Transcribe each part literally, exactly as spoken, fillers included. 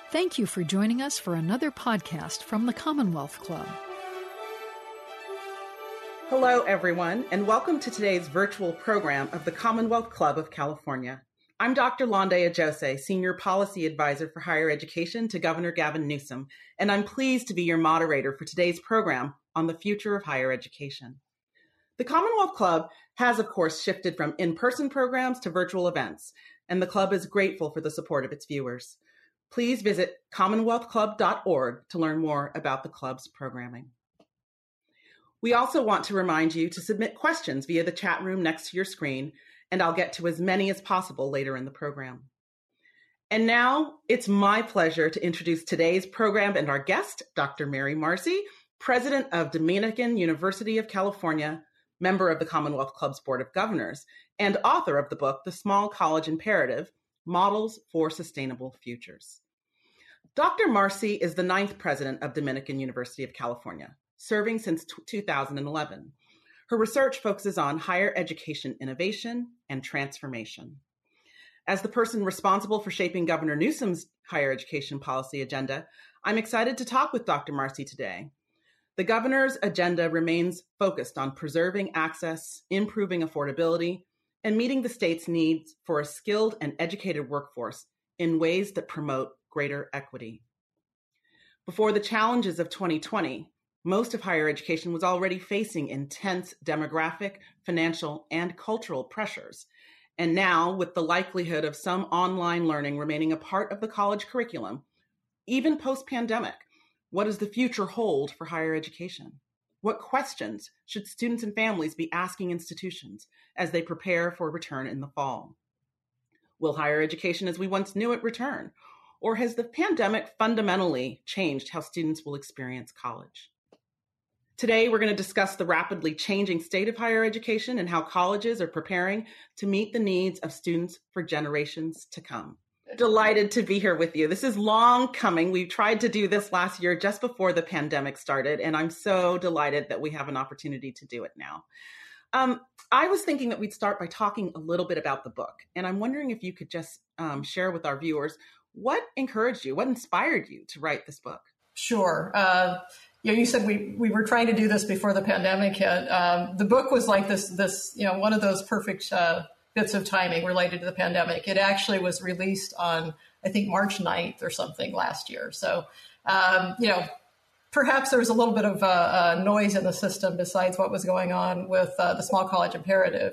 Thank you for joining us for another podcast from the Commonwealth Club. Hello, everyone, and welcome to today's virtual program of the Commonwealth Club of California. I'm Doctor Londe Ajose, Senior Policy Advisor for Higher Education to Governor Gavin Newsom, and I'm pleased to be your moderator for today's program on the future of higher education. The Commonwealth Club has, of course, shifted from in-person programs to virtual events, and the club is grateful for the support of its viewers. Please visit commonwealth club dot org to learn more about the club's programming. We also want to remind you to submit questions via the chat room next to your screen, and I'll get to as many as possible later in the program. And now it's my pleasure to introduce today's program and our guest, Doctor Mary Marcy, President of Dominican University of California, member of the Commonwealth Club's Board of Governors, and author of the book, The Small College Imperative, Models for Sustainable Futures. Doctor Marcy is the ninth president of Dominican University of California, serving since two thousand eleven. Her research focuses on higher education innovation and transformation. As the person responsible for shaping Governor Newsom's higher education policy agenda, I'm excited to talk with Doctor Marcy today. The governor's agenda remains focused on preserving access, improving affordability, and meeting the state's needs for a skilled and educated workforce in ways that promote greater equity. Before the challenges of twenty twenty, most of higher education was already facing intense demographic, financial, and cultural pressures. And now, with the likelihood of some online learning remaining a part of the college curriculum, even post-pandemic, what does the future hold for higher education? What questions should students and families be asking institutions as they prepare for return in the fall? Will higher education as we once knew it return? Or has the pandemic fundamentally changed how students will experience college? Today, we're going to discuss the rapidly changing state of higher education and how colleges are preparing to meet the needs of students for generations to come. Delighted to be here with you. This is long coming. We tried to do this last year just before the pandemic started, and I'm so delighted that we have an opportunity to do it now. Um, I was thinking that we'd start by talking a little bit about the book, and I'm wondering if you could just um, share with our viewers what encouraged you, what inspired you to write this book? Sure. Uh, you know, you said we we were trying to do this before the pandemic hit. Um, the book was like this, this you know, one of those perfect uh, bits of timing related to the pandemic. It actually was released on, I think, March ninth or something last year. So, um, you know, perhaps there was a little bit of uh, uh, noise in the system besides what was going on with uh, the Small College Imperative.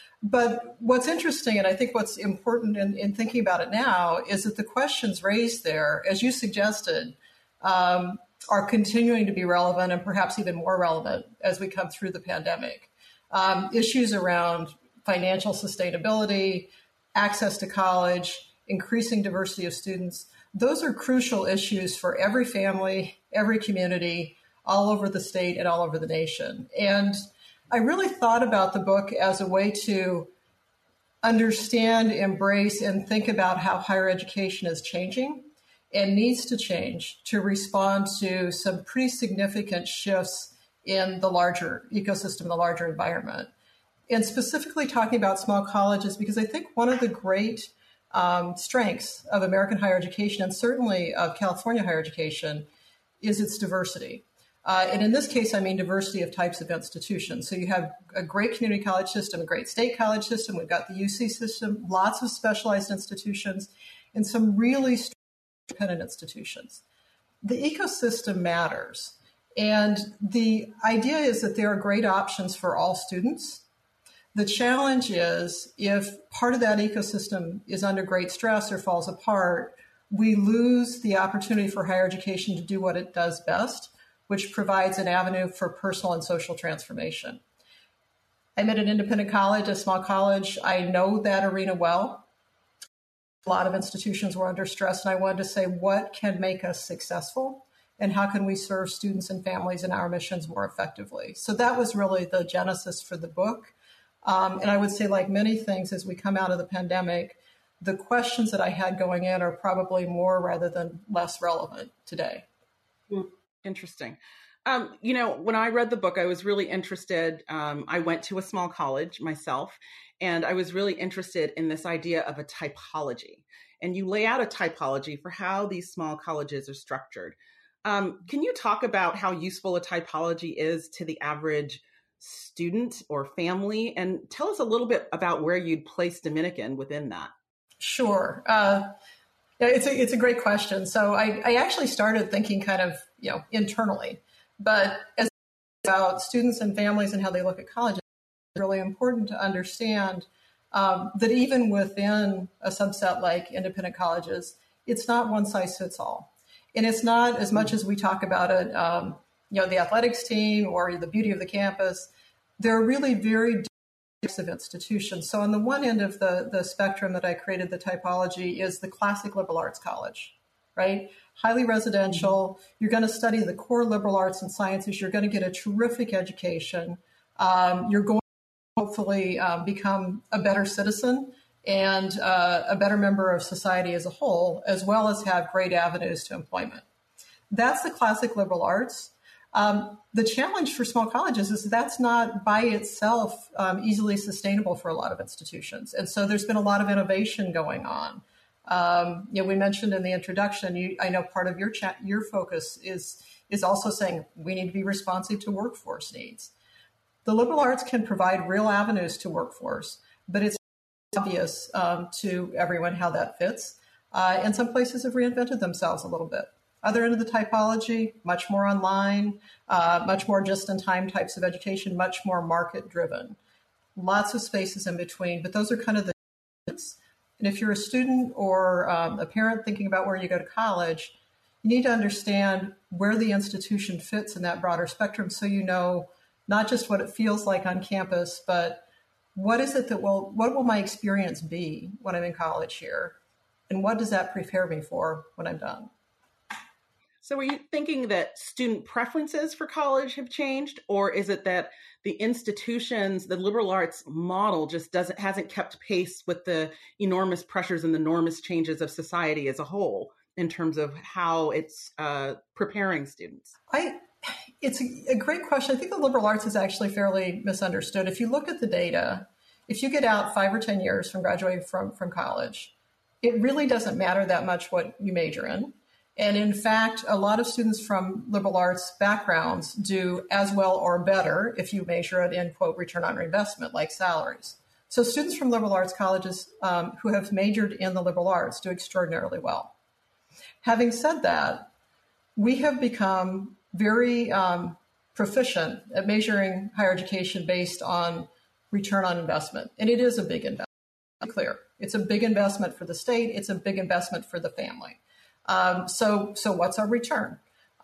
But what's interesting, and I think what's important in, in thinking about it now, is that the questions raised there, as you suggested, um, are continuing to be relevant and perhaps even more relevant as we come through the pandemic. Um, issues around financial sustainability, access to college, increasing diversity of students, those are crucial issues for every family, every community, all over the state and all over the nation. And I really thought about the book as a way to understand, embrace, and think about how higher education is changing and needs to change to respond to some pretty significant shifts in the larger ecosystem, the larger environment. And specifically talking about small colleges, because I think one of the great um, strengths of American higher education, and certainly of California higher education, is its diversity. Uh, and in this case, I mean diversity of types of institutions. So you have a great community college system, a great state college system. We've got the U C system, lots of specialized institutions, and some really independent institutions. The ecosystem matters. And the idea is that there are great options for all students. The challenge is if part of that ecosystem is under great stress or falls apart, we lose the opportunity for higher education to do what it does best, which provides an avenue for personal and social transformation. I'm at an independent college, a small college. I know that arena well. A lot of institutions were under stress, and I wanted to say, what can make us successful? And how can we serve students and families in our missions more effectively? So that was really the genesis for the book. Um, and I would say, like many things, as we come out of the pandemic, the questions that I had going in are probably more rather than less relevant today. Interesting. Um, you know, when I read the book, I was really interested. Um, I went to a small college myself, and I was really interested in this idea of a typology. And you lay out a typology for how these small colleges are structured. Um, can you talk about how useful a typology is to the average student or family? And tell us a little bit about where you'd place Dominican within that. Sure. Uh, yeah, it's a, it's a great question. So I, I actually started thinking kind of, you know, internally. But as about students and families and how they look at college, it's really important to understand um, that even within a subset like independent colleges, it's not one size fits all. And it's not as much as we talk about it, um, you know, the athletics team or the beauty of the campus. There are really very different types of institutions. So on the one end of the, the spectrum that I created the typology is the classic liberal arts college, right? Highly residential. You're going to study the core liberal arts and sciences. You're going to get a terrific education. Um, you're going to hopefully um, become a better citizen and uh, a better member of society as a whole, as well as have great avenues to employment. That's the classic liberal arts. Um, the challenge for small colleges is that's not by itself um, easily sustainable for a lot of institutions. And so there's been a lot of innovation going on. Um, you know, we mentioned in the introduction, you, I know part of your chat, your focus is, is also saying we need to be responsive to workforce needs. The liberal arts can provide real avenues to workforce, but it's obvious um, to everyone how that fits. Uh, and some places have reinvented themselves a little bit. Other end of the typology, much more online, uh, much more just-in-time types of education, much more market-driven. Lots of spaces in between, but those are kind of the and if you're a student or um, a parent thinking about where you go to college, you need to understand where the institution fits in that broader spectrum so you know not just what it feels like on campus, but what is it that will, what will my experience be when I'm in college here? And what does that prepare me for when I'm done? So are you thinking that student preferences for college have changed, or is it that the institutions, the liberal arts model just doesn't hasn't kept pace with the enormous pressures and the enormous changes of society as a whole in terms of how it's uh, preparing students? I, it's a, a great question. I think the liberal arts is actually fairly misunderstood. If you look at the data, if you get out five or ten years from graduating from, from college, it really doesn't matter that much what you major in. And in fact, a lot of students from liberal arts backgrounds do as well or better if you measure it in, quote, return on investment, like salaries. So students from liberal arts colleges um, who have majored in the liberal arts do extraordinarily well. Having said that, we have become very um, proficient at measuring higher education based on return on investment. And it is a big investment, clear. It's a big investment for the state. It's a big investment for the family. Um, so, so what's our return?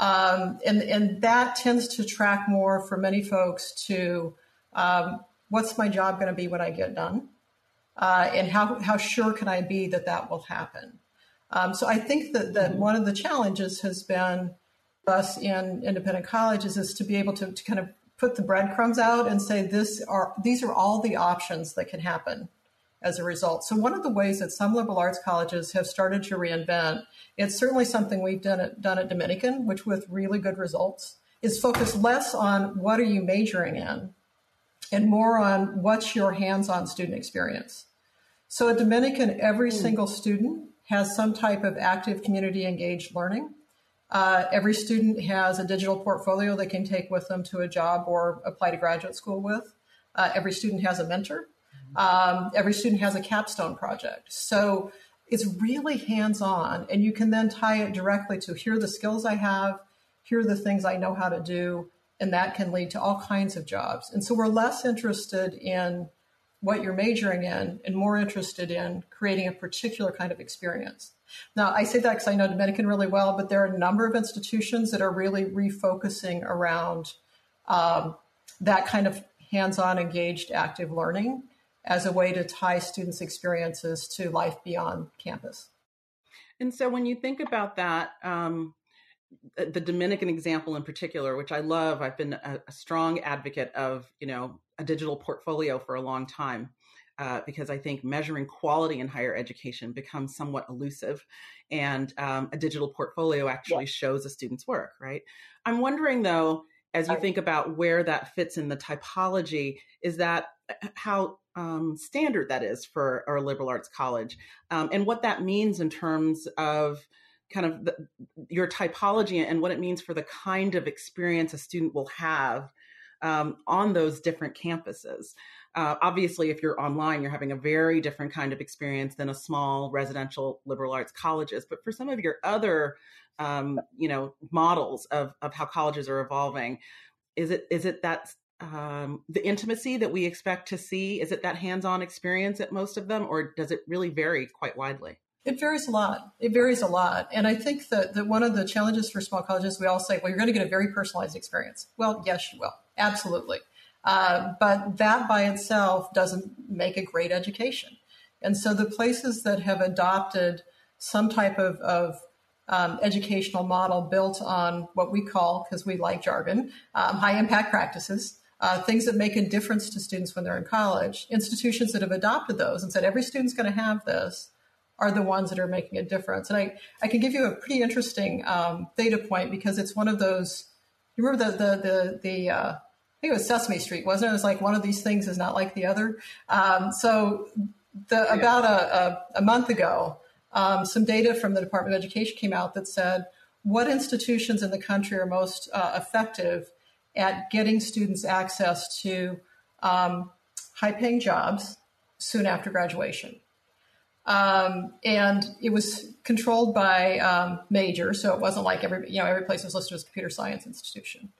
Um, and, and that tends to track more for many folks to um, what's my job going to be when I get done? Uh, and how, how sure can I be that that will happen? Um, so I think that, that one of the challenges has been us in independent colleges is to be able to, to kind of put the breadcrumbs out and say, this are, these are all the options that can happen as a result. So one of the ways that some liberal arts colleges have started to reinvent, it's certainly something we've done at, done at Dominican, which with really good results, is focus less on what are you majoring in and more on what's your hands-on student experience. So at Dominican, every single student has some type of active community engaged learning. Uh, every student has a digital portfolio they can take with them to a job or apply to graduate school with. Uh, every student has a mentor. Um, every student has a capstone project. So it's really hands-on, and you can then tie it directly to here are the skills I have, here are the things I know how to do, and that can lead to all kinds of jobs. And so we're less interested in what you're majoring in and more interested in creating a particular kind of experience. Now, I say that because I know Dominican really well, but there are a number of institutions that are really refocusing around um, that kind of hands-on, engaged, active learning as a way to tie students' experiences to life beyond campus. And so when you think about that, um, the Dominican example in particular, which I love, I've been a, a strong advocate of, you know, a digital portfolio for a long time. uh, because I think measuring quality in higher education becomes somewhat elusive, and um, a digital portfolio actually yeah. shows a student's work, right? I'm wondering, though, as you think about where that fits in the typology, is that how um, standard that is for our liberal arts college, um, and what that means in terms of kind of the, your typology and what it means for the kind of experience a student will have um, on those different campuses. Uh, obviously, if you're online, you're having a very different kind of experience than a small residential liberal arts colleges. But for some of your other, um, you know, models of, of how colleges are evolving, is it is it that um, the intimacy that we expect to see? Is it that hands-on experience at most of them, or does it really vary quite widely? It varies a lot. It varies a lot. And I think that, that one of the challenges for small colleges, we all say, well, you're going to get a very personalized experience. Well, yes, you will. Absolutely. Uh, but that by itself doesn't make a great education. And so the places that have adopted some type of, of um, educational model built on what we call, because we like jargon, um, high impact practices, uh, things that make a difference to students when they're in college, institutions that have adopted those and said, every student's going to have this, are the ones that are making a difference. And I, I can give you a pretty interesting um, data point, because it's one of those, you remember the, the, the, the uh, I think it was Sesame Street, wasn't it? It was like one of these things is not like the other. Um, so the, yeah. about a, a, a month ago, um, some data from the Department of Education came out that said, what institutions in the country are most uh, effective at getting students access to um, high-paying jobs soon after graduation? Um, and it was controlled by um, major, so it wasn't like every, you know, every place was listed as a computer science institution.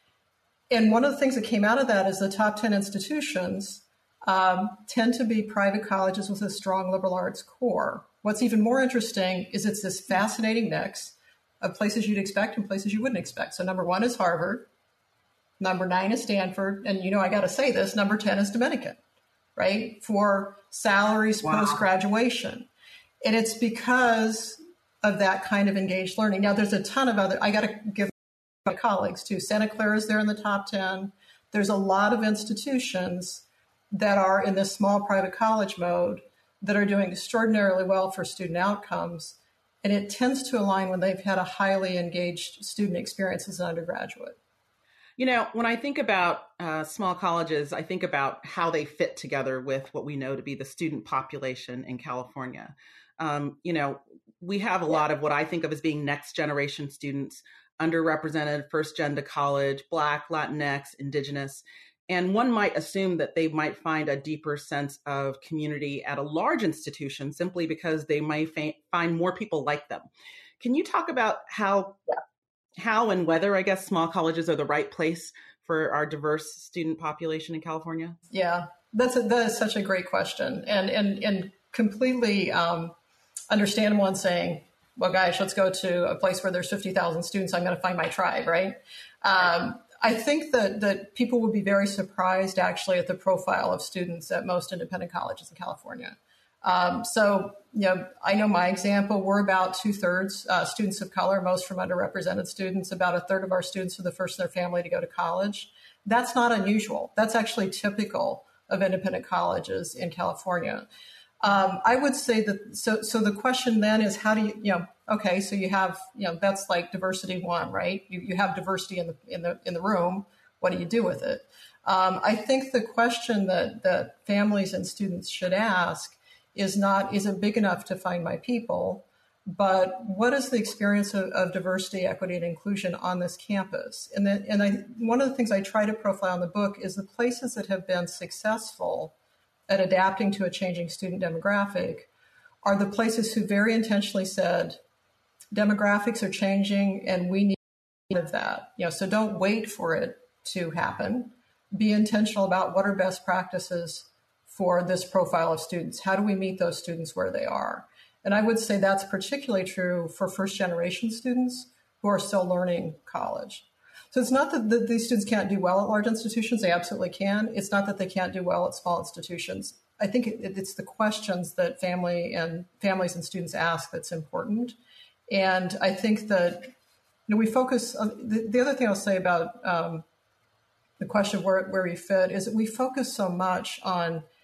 And one of the things that came out of that is the top ten institutions um, tend to be private colleges with a strong liberal arts core. What's even more interesting is it's this fascinating mix of places you'd expect and places you wouldn't expect. So number one is Harvard, number nine is Stanford, and you know, I got to say this, number ten is Dominican, right, for salaries wow. post-graduation. And it's because of that kind of engaged learning. Now, there's a ton of other, I got to give my colleagues too. Santa Clara is there in the top ten. There's a lot of institutions that are in this small private college mode that are doing extraordinarily well for student outcomes. And it tends to align when they've had a highly engaged student experience as an undergraduate. You know, when I think about uh, small colleges, I think about how they fit together with what we know to be the student population in California. Um, you know, we have a lot of what I think of as being next generation students, underrepresented, first gen to college, Black, Latinx, Indigenous. And one might assume that they might find a deeper sense of community at a large institution simply because they might fa- find more people like them. Can you talk about how... Yeah. how and whether, I guess, small colleges are the right place for our diverse student population in California? Yeah, that's a, that is such a great question, and and and completely um, understandable in saying, well, guys, let's go to a place where there's fifty thousand students. I'm going to find my tribe, right? Um, I think that that people would be very surprised, actually, at the profile of students at most independent colleges in California. Um, so, you know, I know my example, we're about two thirds uh, students of color, most from underrepresented students. About a third of our students are the first in their family to go to college. That's not unusual. That's actually typical of independent colleges in California. Um, I would say that, so, so the question then is, how do you, you know, okay, so you have, you know, that's like diversity one, right? You, you have diversity in the, in the, in the room. What do you do with it? Um, I think the question that, that families and students should ask is not, is it big enough to find my people, but what is the experience of, of diversity, equity, and inclusion on this campus? And then, and I, one of the things I try to profile in the book is the places that have been successful at adapting to a changing student demographic are the places who very intentionally said, demographics are changing and we need of that. You know, so don't wait for it to happen. Be intentional about what are best practices for this profile of students. How do we meet those students where they are? And I would say that's particularly true for first generation students who are still learning college. So it's not that, that these students can't do well at large institutions. They absolutely can. It's not that they can't do well at small institutions. I think it, it's the questions that family and families and students ask that's important. And I think that, you know, we focus on, the, the other thing I'll say about um, the question of where, where we fit is that we focus so much on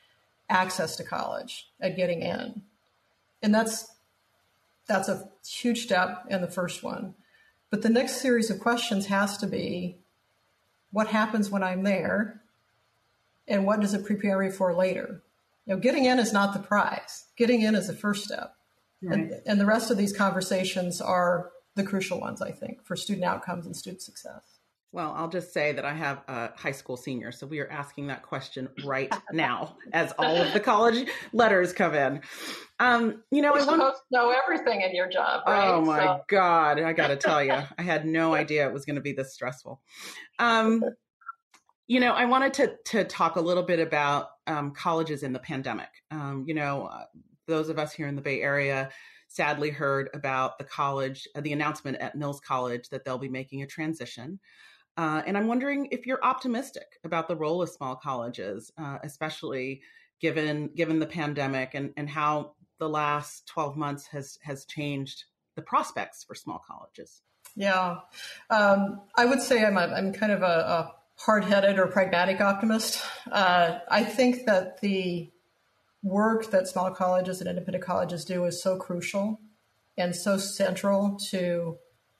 access to college, at getting in. And that's that's a huge step in the first one. But the next series of questions has to be, what happens when I'm there? And what does it prepare me for later? You know, getting in is not the prize. Getting in is the first step. Right. And, and the rest of these conversations are the crucial ones, I think, for student outcomes and student success. Well, I'll just say that I have a high school senior, so we are asking that question right now as all of the college letters come in. Um, you know, You're I want supposed to know everything in your job, right? Oh my so. God, I got to tell you, I had no idea it was going to be this stressful. Um, you know, I wanted to to talk a little bit about um, colleges in the pandemic. Um, you know, uh, those of us here in the Bay Area sadly heard about the college, uh, the announcement at Mills College that they'll be making a transition. Uh, and I'm wondering if you're optimistic about the role of small colleges, uh, especially given given the pandemic and, and how the last twelve months has has changed the prospects for small colleges. Yeah, um, I would say I'm a, I'm kind of a, a hard-headed or pragmatic optimist. Uh, I think that the work that small colleges and independent colleges do is so crucial and so central to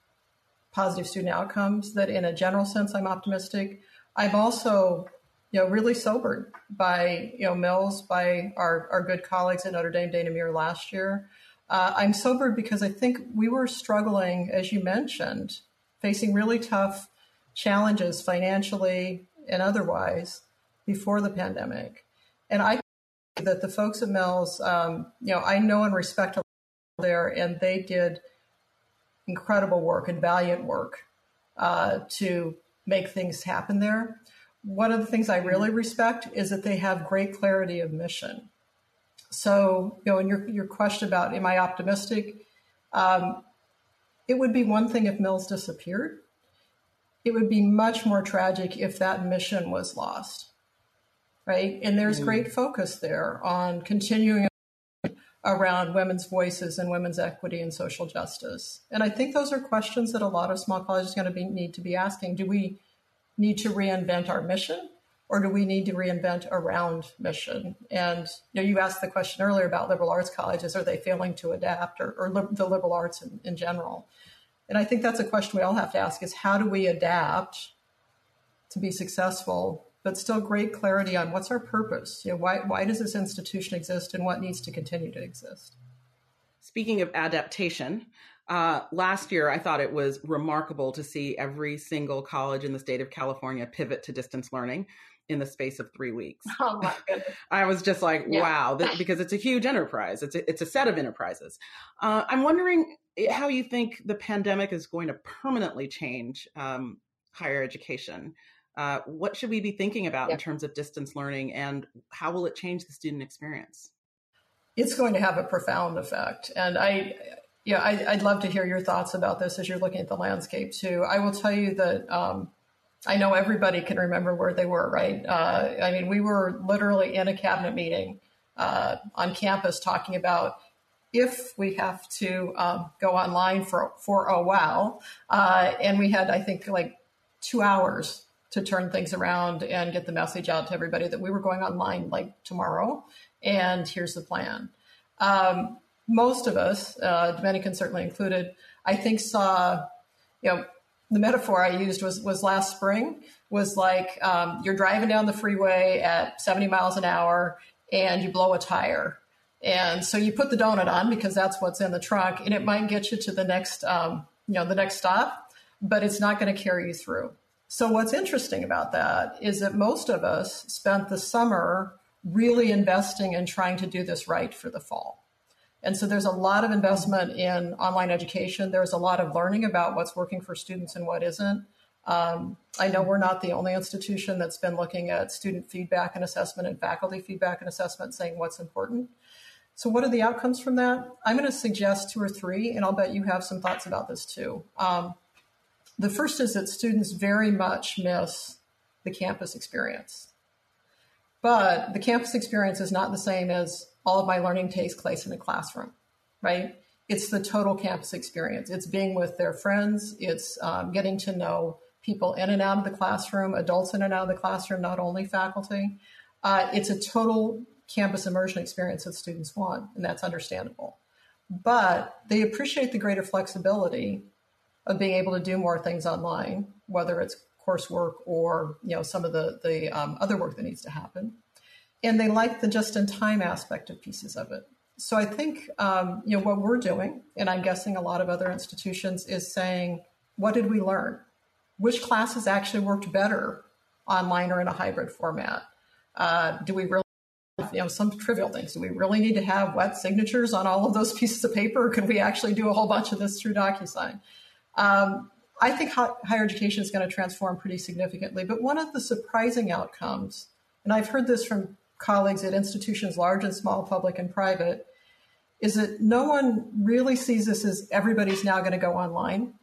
positive student outcomes that in a general sense, I'm optimistic. I'm also, you know, really sobered by, you know, Mills, by our, our good colleagues at Notre Dame, Dana Muir last year. Uh, I'm sobered because I think we were struggling, as you mentioned, facing really tough challenges financially and otherwise before the pandemic. And I think that the folks at Mills, um, you know, I know and respect a lot there, and they did incredible work and valiant work uh, to make things happen there. One of the things I really respect is that they have great clarity of mission. So, you know, in your, your question about, am I optimistic? Um, it would be one thing if Mills disappeared. It would be much more tragic if that mission was lost, right? And there's mm-hmm. great focus there on continuing around women's voices and women's equity and social justice. And I think those are questions that a lot of small colleges are going to be, need to be asking. Do we need to reinvent our mission, or do we need to reinvent around mission? And you know, you asked the question earlier about liberal arts colleges. Are they failing to adapt, or, or li- the liberal arts in, in general? And I think that's a question we all have to ask, is how do we adapt to be successful, but still great clarity on what's our purpose? You know, why, why does this institution exist, and what needs to continue to exist? Speaking of adaptation, uh, last year I thought it was remarkable to see every single college in the state of California pivot to distance learning in the space of three weeks. Oh my goodness. I was just like, yeah. wow, this, because it's a huge enterprise. It's a, it's a set of enterprises. Uh, I'm wondering how you think the pandemic is going to permanently change um, higher education. Uh, what should we be thinking about yeah. in terms of distance learning, and how will it change the student experience? It's going to have a profound effect. And I, yeah, I, I'd love to hear your thoughts about this as you're looking at the landscape too. I will tell you that um, I know everybody can remember where they were, right? Uh, I mean, we were literally in a cabinet meeting uh, on campus talking about if we have to um, go online for, for a while. Uh, and we had, I think, like two hours to turn things around and get the message out to everybody that we were going online like tomorrow. And here's the plan. Um, most of us, uh, Dominican certainly included, I think saw, you know, the metaphor I used was was last spring, was like um, you're driving down the freeway at seventy miles an hour and you blow a tire. And so you put the donut on because that's what's in the trunk, and it might get you to the next, um, you know, the next stop, but it's not going to carry you through. So what's interesting about that is that most of us spent the summer really investing in trying to do this right for the fall. And so there's a lot of investment in online education. There's a lot of learning about what's working for students and what isn't. Um, I know we're not the only institution that's been looking at student feedback and assessment and faculty feedback and assessment, saying what's important. So what are the outcomes from that? I'm going to suggest two or three, and I'll bet you have some thoughts about this too. Um, the first is that students very much miss the campus experience. But the campus experience is not the same as all of my learning takes place in a classroom, right? It's the total campus experience. It's being with their friends. It's um, getting to know people in and out of the classroom, adults in and out of the classroom, not only faculty. Uh, it's a total campus immersion experience that students want, and that's understandable. But they appreciate the greater flexibility of being able to do more things online, whether it's coursework or, you know, some of the, the um, other work that needs to happen. And they like the just-in-time aspect of pieces of it. So I think, um, you know, what we're doing, and I'm guessing a lot of other institutions, is saying, what did we learn? Which classes actually worked better online or in a hybrid format? Uh, do we really, you know, some trivial things. Do we really need to have wet signatures on all of those pieces of paper? Or can we actually do a whole bunch of this through DocuSign? Um, I think higher education is going to transform pretty significantly. But one of the surprising outcomes, and I've heard this from colleagues at institutions large and small, public and private, is that no one really sees this as everybody's now going to go online,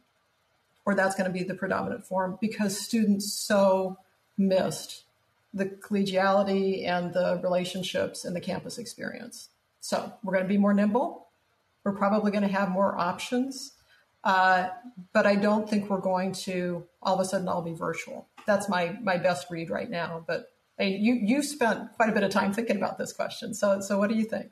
or that's going to be the predominant form, because students so missed the collegiality and the relationships and the campus experience. So we're going to be more nimble. We're probably going to have more options. Uh, but I don't think we're going to all of a sudden all be virtual. That's my my best read right now. But hey, you you spent quite a bit of time thinking about this question. So so what do you think?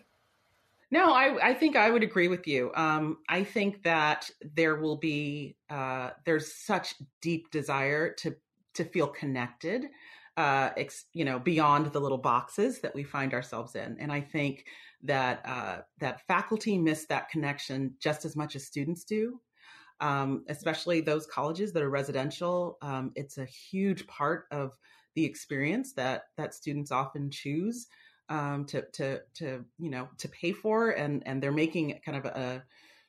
No, I, I think I would agree with you. Um, I think that there will be, uh, there's such deep desire to to feel connected, uh, ex, you know, beyond the little boxes that we find ourselves in. And I think that uh, that faculty miss that connection just as much as students do, um, especially those colleges that are residential. Um, it's a huge part of the experience that that students often choose Um, to to to you know to pay for, and and they're making kind of a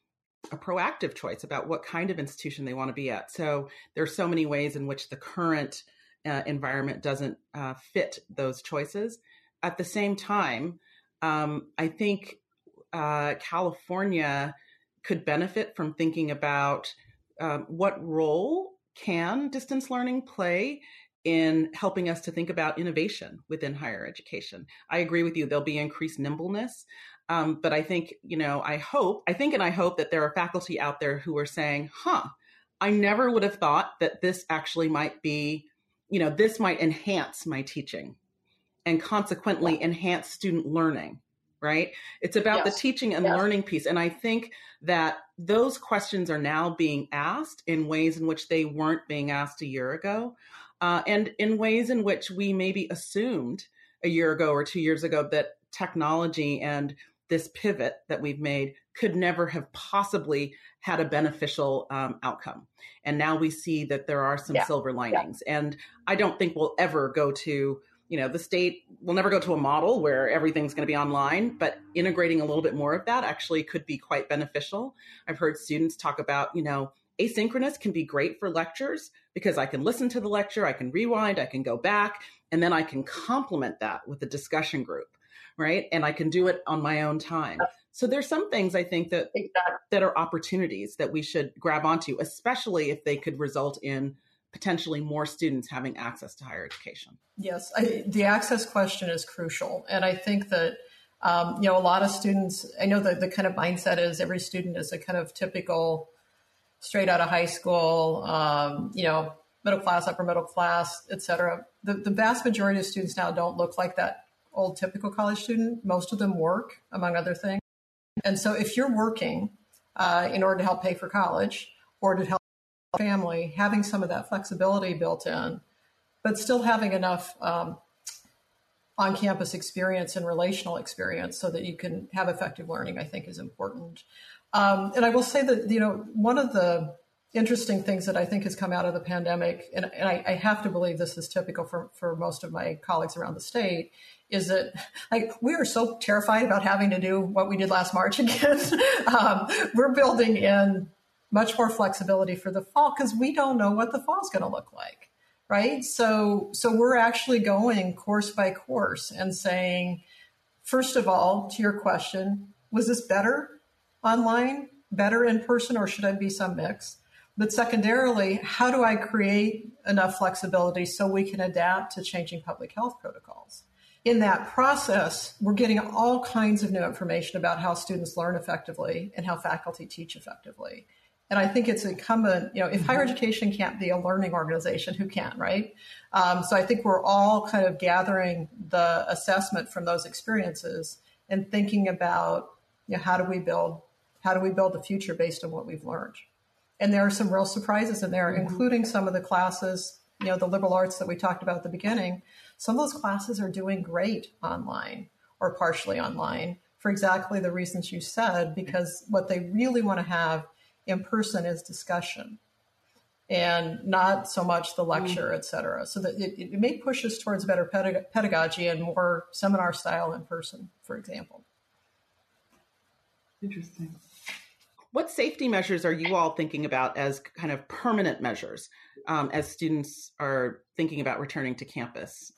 a proactive choice about what kind of institution they want to be at. So there's so many ways in which the current uh, environment doesn't uh, fit those choices. At the same time, um, I think uh, California could benefit from thinking about um, what role can distance learning play in helping us to think about innovation within higher education. I agree with you, there'll be increased nimbleness. Um, but I think, you know, I hope, I think and I hope that there are faculty out there who are saying, huh, I never would have thought that this actually might be, you know, this might enhance my teaching and consequently yeah. enhance student learning, right? It's about yes. the teaching and yes. learning piece. And I think that those questions are now being asked in ways in which they weren't being asked a year ago. Uh, and in ways in which we maybe assumed a year ago or two years ago that technology and this pivot that we've made could never have possibly had a beneficial um, outcome. And now we see that there are some yeah. silver linings. Yeah. And I don't think we'll ever go to, you know, the state will never go to a model where everything's going to be online, but integrating a little bit more of that actually could be quite beneficial. I've heard students talk about, you know, asynchronous can be great for lectures because I can listen to the lecture, I can rewind, I can go back, and then I can complement that with a discussion group, right? And I can do it on my own time. So there's some things I think that exactly. that are opportunities that we should grab onto, especially if they could result in potentially more students having access to higher education. Yes, I, the access question is crucial. And I think that, um, you know, a lot of students, I know that the kind of mindset is every student is a kind of typical straight out of high school, um, you know, middle class, upper middle class, et cetera. The, the vast majority of students now don't look like that old typical college student. Most of them work, among other things. And so if you're working uh, in order to help pay for college or to help family, having some of that flexibility built in, but still having enough um, on-campus experience and relational experience so that you can have effective learning, I think is important. Um, and I will say that, you know, one of the interesting things that I think has come out of the pandemic, and, and I, I have to believe this is typical for, for most of my colleagues around the state, is that like we are so terrified about having to do what we did last March again. um, we're building in much more flexibility for the fall because we don't know what the fall is going to look like, right? So, so we're actually going course by course and saying, first of all, to your question, was this better online, better in person, or should I be some mix? But secondarily, how do I create enough flexibility so we can adapt to changing public health protocols? In that process, we're getting all kinds of new information about how students learn effectively and how faculty teach effectively. And I think it's incumbent, you know, if higher education can't be a learning organization, who can, right? Um, so I think we're all kind of gathering the assessment from those experiences and thinking about, you know, how do we build, how do we build the future based on what we've learned? And there are some real surprises in there, mm-hmm. including some of the classes, you know, the liberal arts that we talked about at the beginning. Some of those classes are doing great online or partially online for exactly the reasons you said, because what they really want to have in person is discussion and not so much the lecture, et cetera. So that it, it may push us towards better pedag- pedagogy and more seminar style in person, for example. Interesting. What safety measures are you all thinking about as kind of permanent measures um, as students are thinking about returning to campus?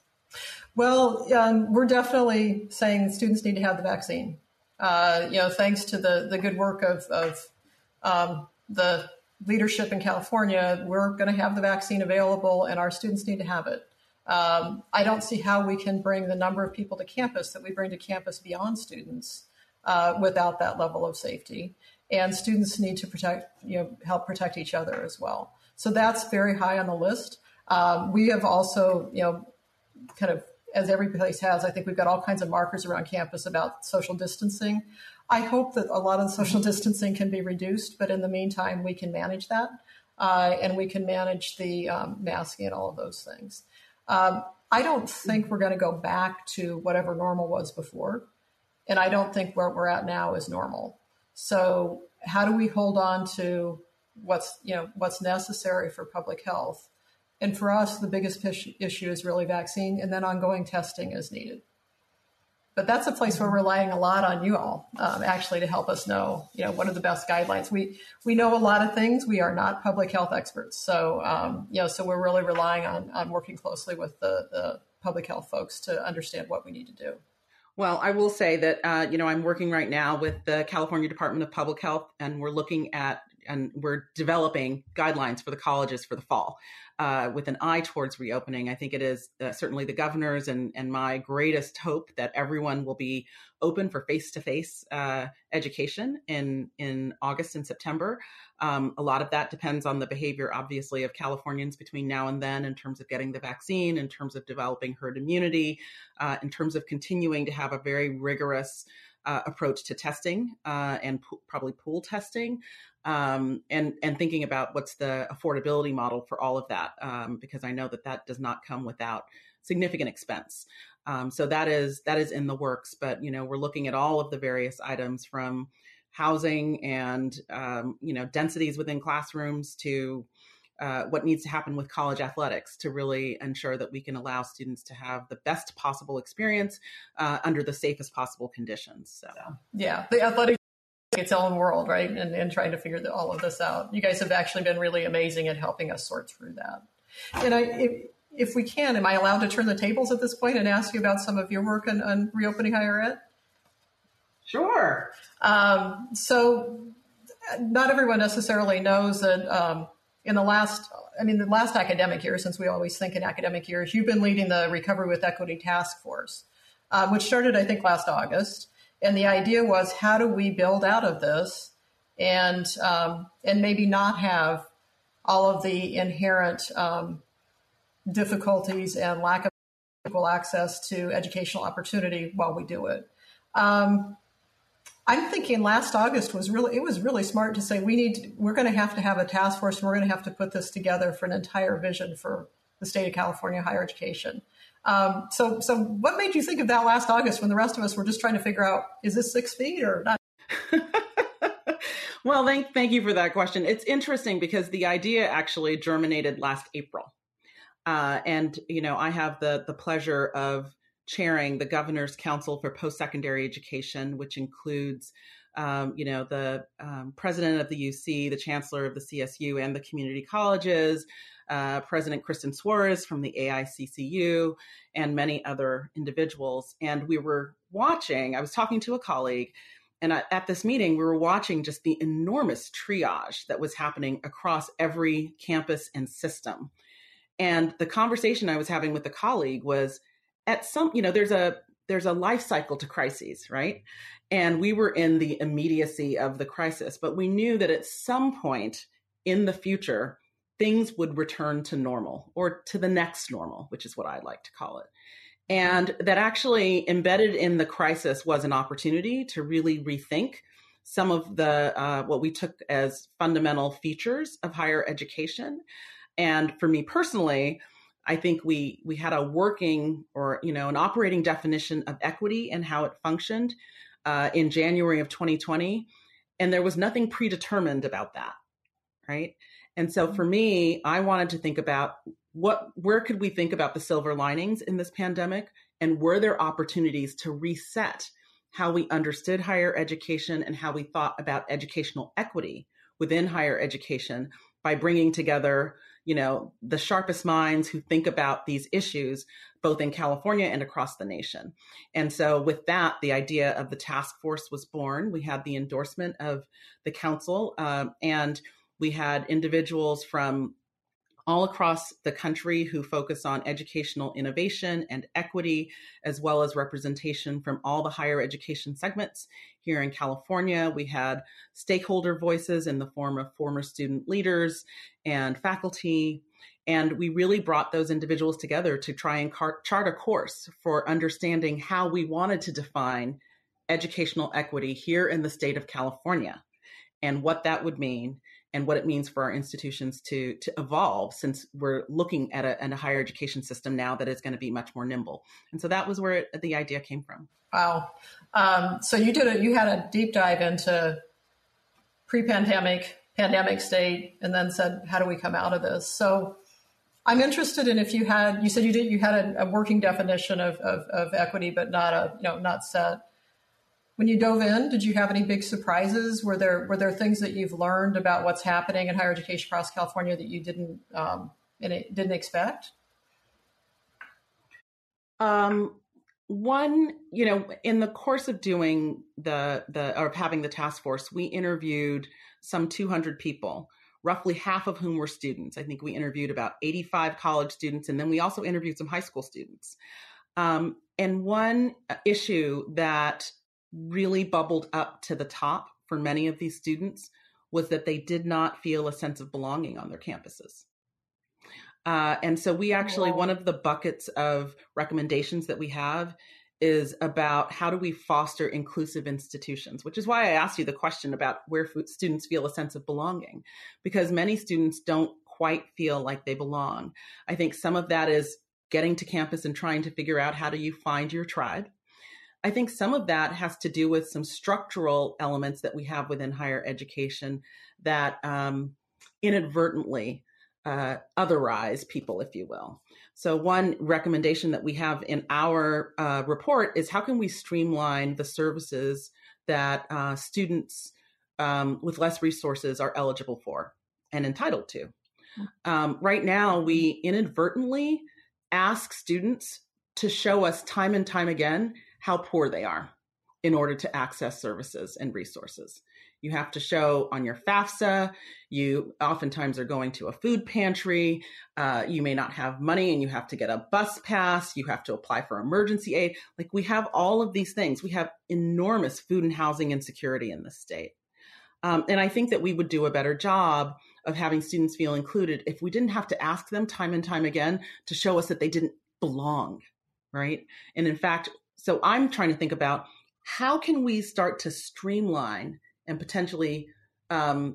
Well, um, we're definitely saying students need to have the vaccine. Uh, you know, thanks to the, the good work of, of um, the leadership in California, we're going to have the vaccine available and our students need to have it. Um, I don't see how we can bring the number of people to campus that we bring to campus beyond students uh, without that level of safety. And students need to protect, you know, help protect each other as well. So that's very high on the list. Um, we have also, you know, kind of, as every place has, I think we've got all kinds of markers around campus about social distancing. I hope that a lot of the social distancing can be reduced, but in the meantime, we can manage that uh, and we can manage the um, masking and all of those things. Um, I don't think we're going to go back to whatever normal was before, and I don't think where we're at now is normal. So how do we hold on to what's, you know, what's necessary for public health? And for us, the biggest issue is really vaccine, and then ongoing testing is needed. But that's a place where we're relying a lot on you all, um, actually, to help us know, you know, what are the best guidelines. We we know a lot of things. We are not public health experts, so um, you know, so we're really relying on on working closely with the, the public health folks to understand what we need to do. Well, I will say that uh, you know, I'm working right now with the California Department of Public Health, and we're looking at and we're developing guidelines for the colleges for the fall. Uh, with an eye towards reopening. I think it is uh, certainly the governor's and, and my greatest hope that everyone will be open for face-to-face uh, education in, in August and September. Um, a lot of that depends on the behavior, obviously, of Californians between now and then in terms of getting the vaccine, in terms of developing herd immunity, uh, in terms of continuing to have a very rigorous uh, approach to testing uh, and po- probably pool testing. Um, and, and thinking about what's the affordability model for all of that, um, because I know that that does not come without significant expense. Um, so that is, that is in the works, but, you know, we're looking at all of the various items from housing and, um, you know, densities within classrooms to uh, what needs to happen with college athletics to really ensure that we can allow students to have the best possible experience uh, under the safest possible conditions. So, yeah, the athletic its own world, right? And, and trying to figure the, all of this out. You guys have actually been really amazing at helping us sort through that. And I, if, if we can, am I allowed to turn the tables at this point and ask you about some of your work on, on reopening higher ed? Sure. Um, so not everyone necessarily knows that um, in the last, I mean, the last academic year, since we always think in academic years, you've been leading the Recovery with Equity Task Force, uh, which started, I think, last August. And the idea was, how do we build out of this and um, and maybe not have all of the inherent um, difficulties and lack of equal access to educational opportunity while we do it. Um, I'm thinking last August was really, it was really smart to say we need, to, we're going to have to have a task force and we're going to have to put this together for an entire vision for the state of California higher education. Um, so, so what made you think of that last August when the rest of us were just trying to figure out, is this six feet or not? Well, thank, thank you for that question. It's interesting because the idea actually germinated last April. Uh, and, you know, I have the, the pleasure of chairing the Governor's Council for Post-Secondary Education, which includes, um, you know, the um, president of the U C, the chancellor of the C S U and the community colleges, Uh, President Kristen Suarez from the A I C C U, and many other individuals. And we were watching, I was talking to a colleague, and I, at this meeting, we were watching just the enormous triage that was happening across every campus and system. And the conversation I was having with the colleague was, at some, you know, there's a there's a life cycle to crises, right? And we were in the immediacy of the crisis, but we knew that at some point in the future, things would return to normal or to the next normal, which is what I like to call it. And that actually embedded in the crisis was an opportunity to really rethink some of the, uh, what we took as fundamental features of higher education. And for me personally, I think we we had a working or, you know, an operating definition of equity and how it functioned uh, in January of twenty twenty. And there was nothing predetermined about that, right? And so for me, I wanted to think about what, where could we think about the silver linings in this pandemic? And were there opportunities to reset how we understood higher education and how we thought about educational equity within higher education by bringing together, you know, the sharpest minds who think about these issues, both in California and across the nation. And so with that, the idea of the task force was born. We had the endorsement of the council, um, and we had individuals from all across the country who focus on educational innovation and equity, as well as representation from all the higher education segments. Here in California, we had stakeholder voices in the form of former student leaders and faculty. And we really brought those individuals together to try and car- chart a course for understanding how we wanted to define educational equity here in the state of California and what that would mean and what it means for our institutions to, to evolve, since we're looking at a, at a higher education system now that is going to be much more nimble. And so that was where it, the idea came from. Wow. Um, so you did a, you had a deep dive into pre-pandemic, pandemic state, and then said, how do we come out of this? So I'm interested in if you had, you said you did, you had a, a working definition of, of, of equity, but not a, you know, not set. When you dove in, did you have any big surprises? Were there were there things that you've learned about what's happening in higher education across California that you didn't um, didn't expect? Um, one, you know, in the course of doing the the or having the task force, we interviewed some two hundred people, roughly half of whom were students. I think we interviewed about eighty-five college students, and then we also interviewed some high school students. Um, and one issue that really bubbled up to the top for many of these students was that they did not feel a sense of belonging on their campuses. Uh, and so we actually, one of the buckets of recommendations that we have is about how do we foster inclusive institutions, which is why I asked you the question about where students feel a sense of belonging, because many students don't quite feel like they belong. I think some of that is getting to campus and trying to figure out how do you find your tribe. I think some of that has to do with some structural elements that we have within higher education that um, inadvertently uh, otherize people, if you will. So one recommendation that we have in our uh, report is how can we streamline the services that uh, students um, with less resources are eligible for and entitled to. Um, right now, we inadvertently ask students to show us time and time again how poor they are in order to access services and resources. You have to show on your FAFSA, you oftentimes are going to a food pantry, uh, you may not have money and you have to get a bus pass, you have to apply for emergency aid. Like we have all of these things. We have enormous food and housing insecurity in this state. Um, and I think that we would do a better job of having students feel included if we didn't have to ask them time and time again to show us that they didn't belong, right? And in fact, so I'm trying to think about how can we start to streamline and potentially um,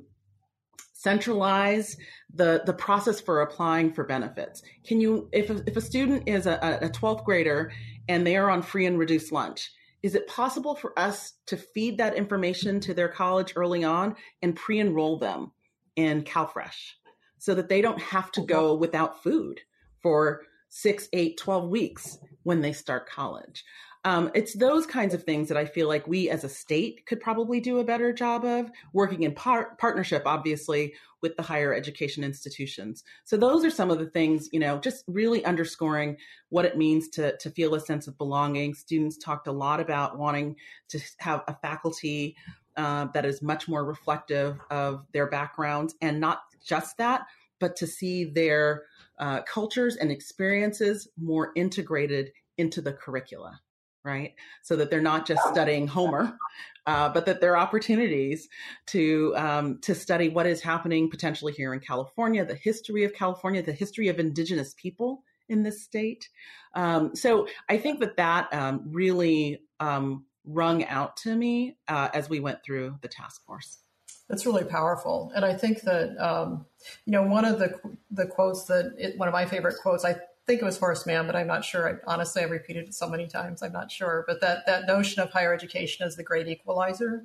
centralize the, the process for applying for benefits. Can you, if a, if a student is a, a twelfth grader and they are on free and reduced lunch, is it possible for us to feed that information to their college early on and pre-enroll them in CalFresh so that they don't have to go without food for six, eight, twelve weeks when they start college? Um, it's those kinds of things that I feel like we as a state could probably do a better job of, working in par- partnership, obviously, with the higher education institutions. So those are some of the things, you know, just really underscoring what it means to, to feel a sense of belonging. Students talked a lot about wanting to have a faculty uh, that is much more reflective of their backgrounds, and not just that, but to see their uh, cultures and experiences more integrated into the curricula. right? So that they're not just studying Homer, uh, but that there are opportunities to um, to study what is happening potentially here in California, the history of California, the history of indigenous people in this state. Um, so I think that that um, really um, rung out to me uh, as we went through the task force. That's really powerful. And I think that, um, you know, one of the the quotes that, it, one of my favorite quotes, I think it was Horace Mann, but I'm not sure. I, honestly, I've repeated it so many times, I'm not sure. But that, that notion of higher education as the great equalizer,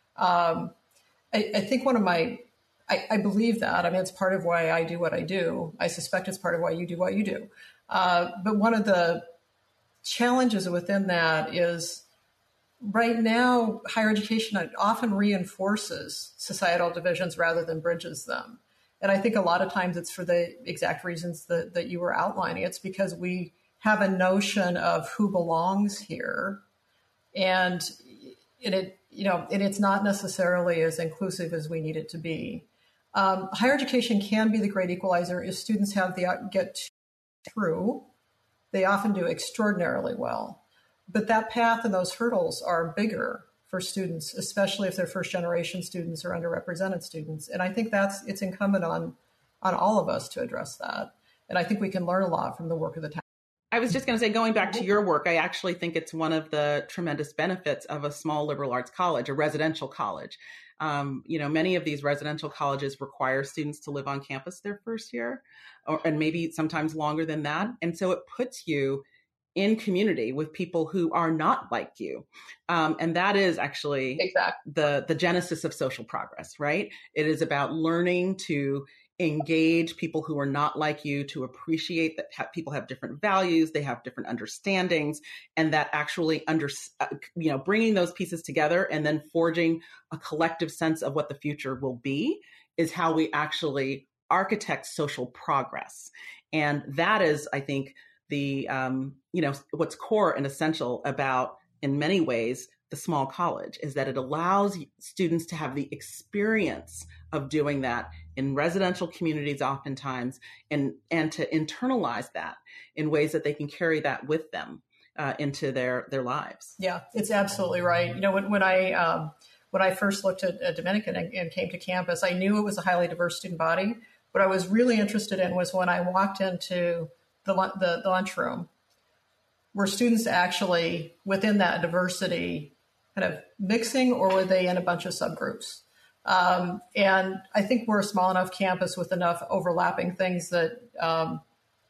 um, I, I think one of my, I, I believe that. I mean, it's part of why I do what I do. I suspect it's part of why you do what you do. Uh, but one of the challenges within that is, right now, higher education often reinforces societal divisions rather than bridges them. And I think a lot of times it's for the exact reasons that, that you were outlining. It's because we have a notion of who belongs here. And it, you know, and it's not necessarily as inclusive as we need it to be. Um, higher education can be the great equalizer if students have the get through. They often do extraordinarily well. But that path and those hurdles are bigger for students, especially if they're first generation students or underrepresented students. And I think that's, it's incumbent on, on all of us to address that. And I think we can learn a lot from the work of the task. I was just going to say, going back to your work, I actually think it's one of the tremendous benefits of a small liberal arts college, a residential college. Um, you know, many of these residential colleges require students to live on campus their first year, or, and maybe sometimes longer than that. And so it puts you in community with people who are not like you. Um, and that is actually exactly. the, the genesis of social progress, right? It is about learning to engage people who are not like you, to appreciate that ha- people have different values, they have different understandings, and that actually under, uh, you know, bringing those pieces together and then forging a collective sense of what the future will be is how we actually architect social progress. And that is, I think, the, um, you know, what's core and essential about, in many ways, the small college is that it allows students to have the experience of doing that in residential communities oftentimes, and, and to internalize that in ways that they can carry that with them uh, into their, their lives. Yeah, it's absolutely right. You know, when, when I, um, when I first looked at, at Dominican and, and came to campus, I knew it was a highly diverse student body. What I was really interested in was when I walked into the, the, the lunchroom, were students actually within that diversity kind of mixing, or were they in a bunch of subgroups? Um, and I think we're a small enough campus with enough overlapping things that um,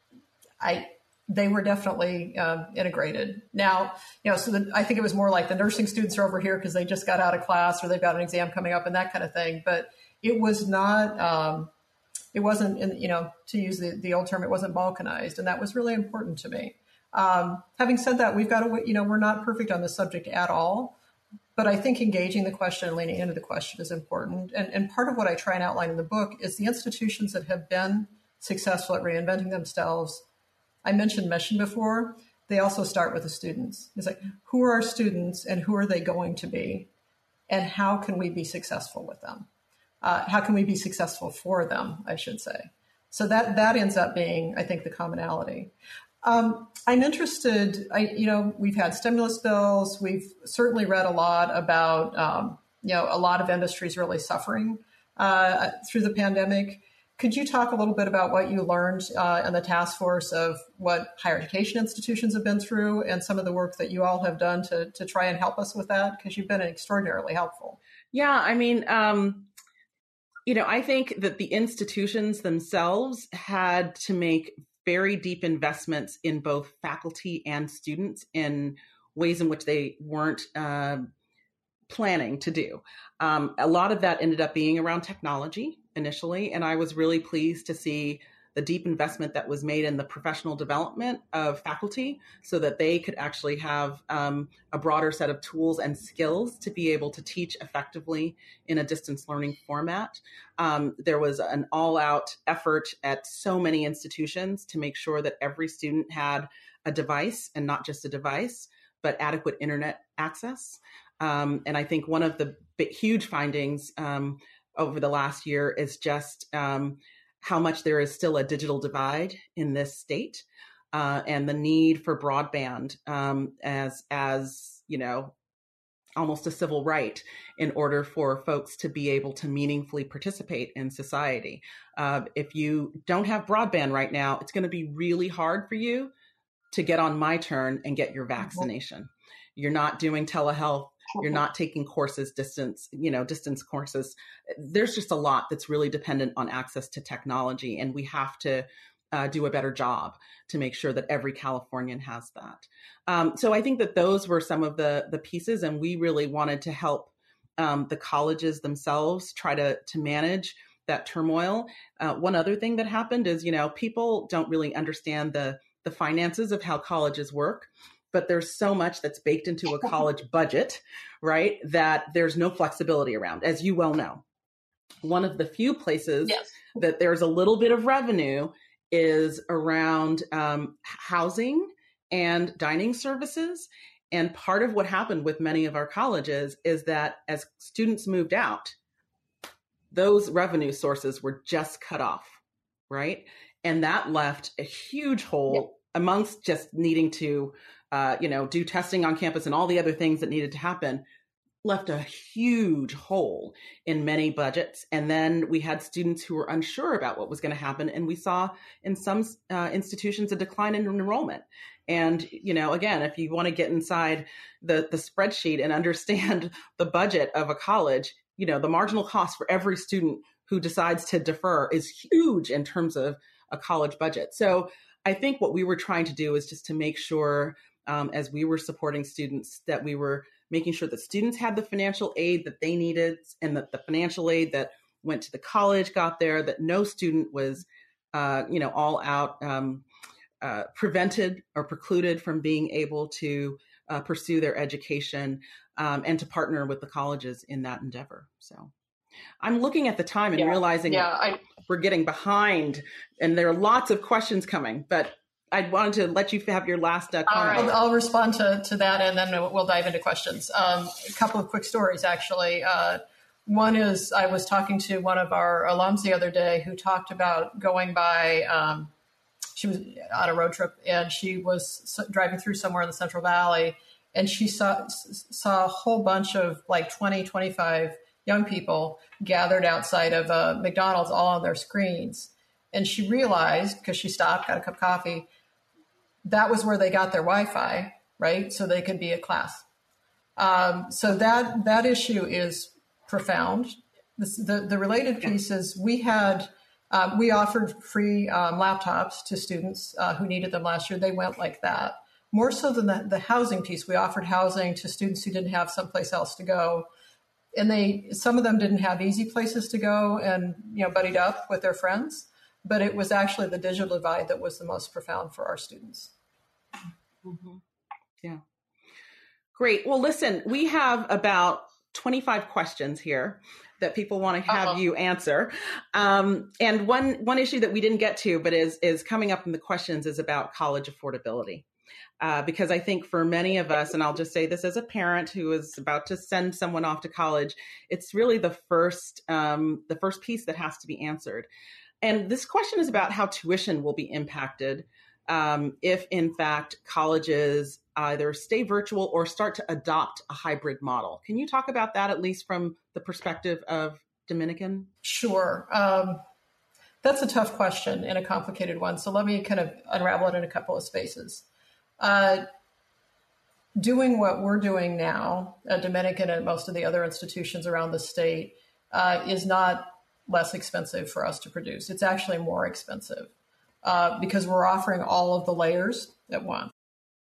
I they were definitely uh, integrated. Now, you know, so the, I think it was more like the nursing students are over here because they just got out of class or they've got an exam coming up and that kind of thing. But it was not. Um, It wasn't, in, you know, to use the, the old term, it wasn't balkanized. And that was really important to me. Um, having said that, we've got to, you know, we're not perfect on this subject at all. But I think engaging the question and leaning into the question is important. And, and part of what I try and outline in the book is the institutions that have been successful at reinventing themselves. I mentioned mission before. They also start with the students. It's like, who are our students and who are they going to be? And how can we be successful with them? Uh, how can we be successful for them, I should say. So that that ends up being, I think, the commonality. Um, I'm interested, I, you know, we've had stimulus bills. We've certainly read a lot about, um, you know, a lot of industries really suffering uh, through the pandemic. Could you talk a little bit about what you learned uh, in the task force of what higher education institutions have been through and some of the work that you all have done to, to try and help us with that? Because you've been extraordinarily helpful. Yeah, I mean, um, you know, I think that the institutions themselves had to make very deep investments in both faculty and students in ways in which they weren't uh, planning to do. Um, a lot of that ended up being around technology initially, and I was really pleased to see the deep investment that was made in the professional development of faculty so that they could actually have um, a broader set of tools and skills to be able to teach effectively in a distance learning format. Um, there was an all-out effort at so many institutions to make sure that every student had a device, and not just a device, but adequate internet access. Um, and I think one of the big, huge findings um, over the last year is just um, how much there is still a digital divide in this state. uh, and the need for broadband um, as, as, you know, almost a civil right in order for folks to be able to meaningfully participate in society. Uh, if you don't have broadband right now, it's going to be really hard for you to get on My Turn and get your vaccination. Mm-hmm. You're not doing telehealth. You're not taking courses distance, you know, distance courses. There's just a lot that's really dependent on access to technology. And we have to uh, do a better job to make sure that every Californian has that. Um, so I think that those were some of the, the pieces, and we really wanted to help um, the colleges themselves try to, to manage that turmoil. Uh, one other thing that happened is, you know, people don't really understand the, the finances of how colleges work, but there's so much that's baked into a college budget, right, that there's no flexibility around, as you well know. One of the few places yes. that there's a little bit of revenue is around um, housing and dining services. And part of what happened with many of our colleges is that as students moved out, those revenue sources were just cut off, right? And that left a huge hole yep. amongst just needing to, uh, you know, do testing on campus and all the other things that needed to happen, left a huge hole in many budgets. And then we had students who were unsure about what was going to happen. And we saw in some uh, institutions a decline in enrollment. And, you know, again, if you want to get inside the, the spreadsheet and understand the budget of a college, you know, the marginal cost for every student who decides to defer is huge in terms of a college budget. So I think what we were trying to do is just to make sure, um, as we were supporting students, that we were making sure that students had the financial aid that they needed, and that the financial aid that went to the college got there, that no student was, uh, you know, all out um, uh, prevented or precluded from being able to uh, pursue their education, um, and to partner with the colleges in that endeavor. So I'm looking at the time and yeah. realizing yeah, I... we're getting behind, and there are lots of questions coming, but I wanted to let you have your last uh, comment. All right. I'll respond to, to that, and then we'll dive into questions. Um, a couple of quick stories, actually. Uh, one is I was talking to one of our alums the other day who talked about going by, um, she was on a road trip, and she was driving through somewhere in the Central Valley, and she saw, saw a whole bunch of like twenty, twenty-five young people gathered outside of a McDonald's, all on their screens. And she realized, because she stopped, got a cup of coffee, that was where they got their Wi-Fi, right? So they could be at class. Um, so that that issue is profound. This, the, the related piece is we had, uh, we offered free um, laptops to students uh, who needed them last year. They went like that. More so than the, the housing piece, we offered housing to students who didn't have someplace else to go. And they, some of them didn't have easy places to go and, you know, buddied up with their friends. But it was actually the digital divide that was the most profound for our students. Mm-hmm. Yeah. Great. Well, listen, we have about twenty-five questions here that people want to have Uh-oh. you answer. Um, and one, one issue that we didn't get to, but is, is coming up in the questions, is about college affordability. Uh, because I think for many of us, and I'll just say this as a parent who is about to send someone off to college, it's really the first, um, the first piece that has to be answered. And this question is about how tuition will be impacted um, if, in fact, colleges either stay virtual or start to adopt a hybrid model. Can you talk about that, at least from the perspective of Dominican? Sure. Um, that's a tough question and a complicated one. So let me kind of unravel it in a couple of spaces. Uh, doing what we're doing now at Dominican and most of the other institutions around the state uh, is not less expensive for us to produce. It's actually more expensive uh, because we're offering all of the layers at once.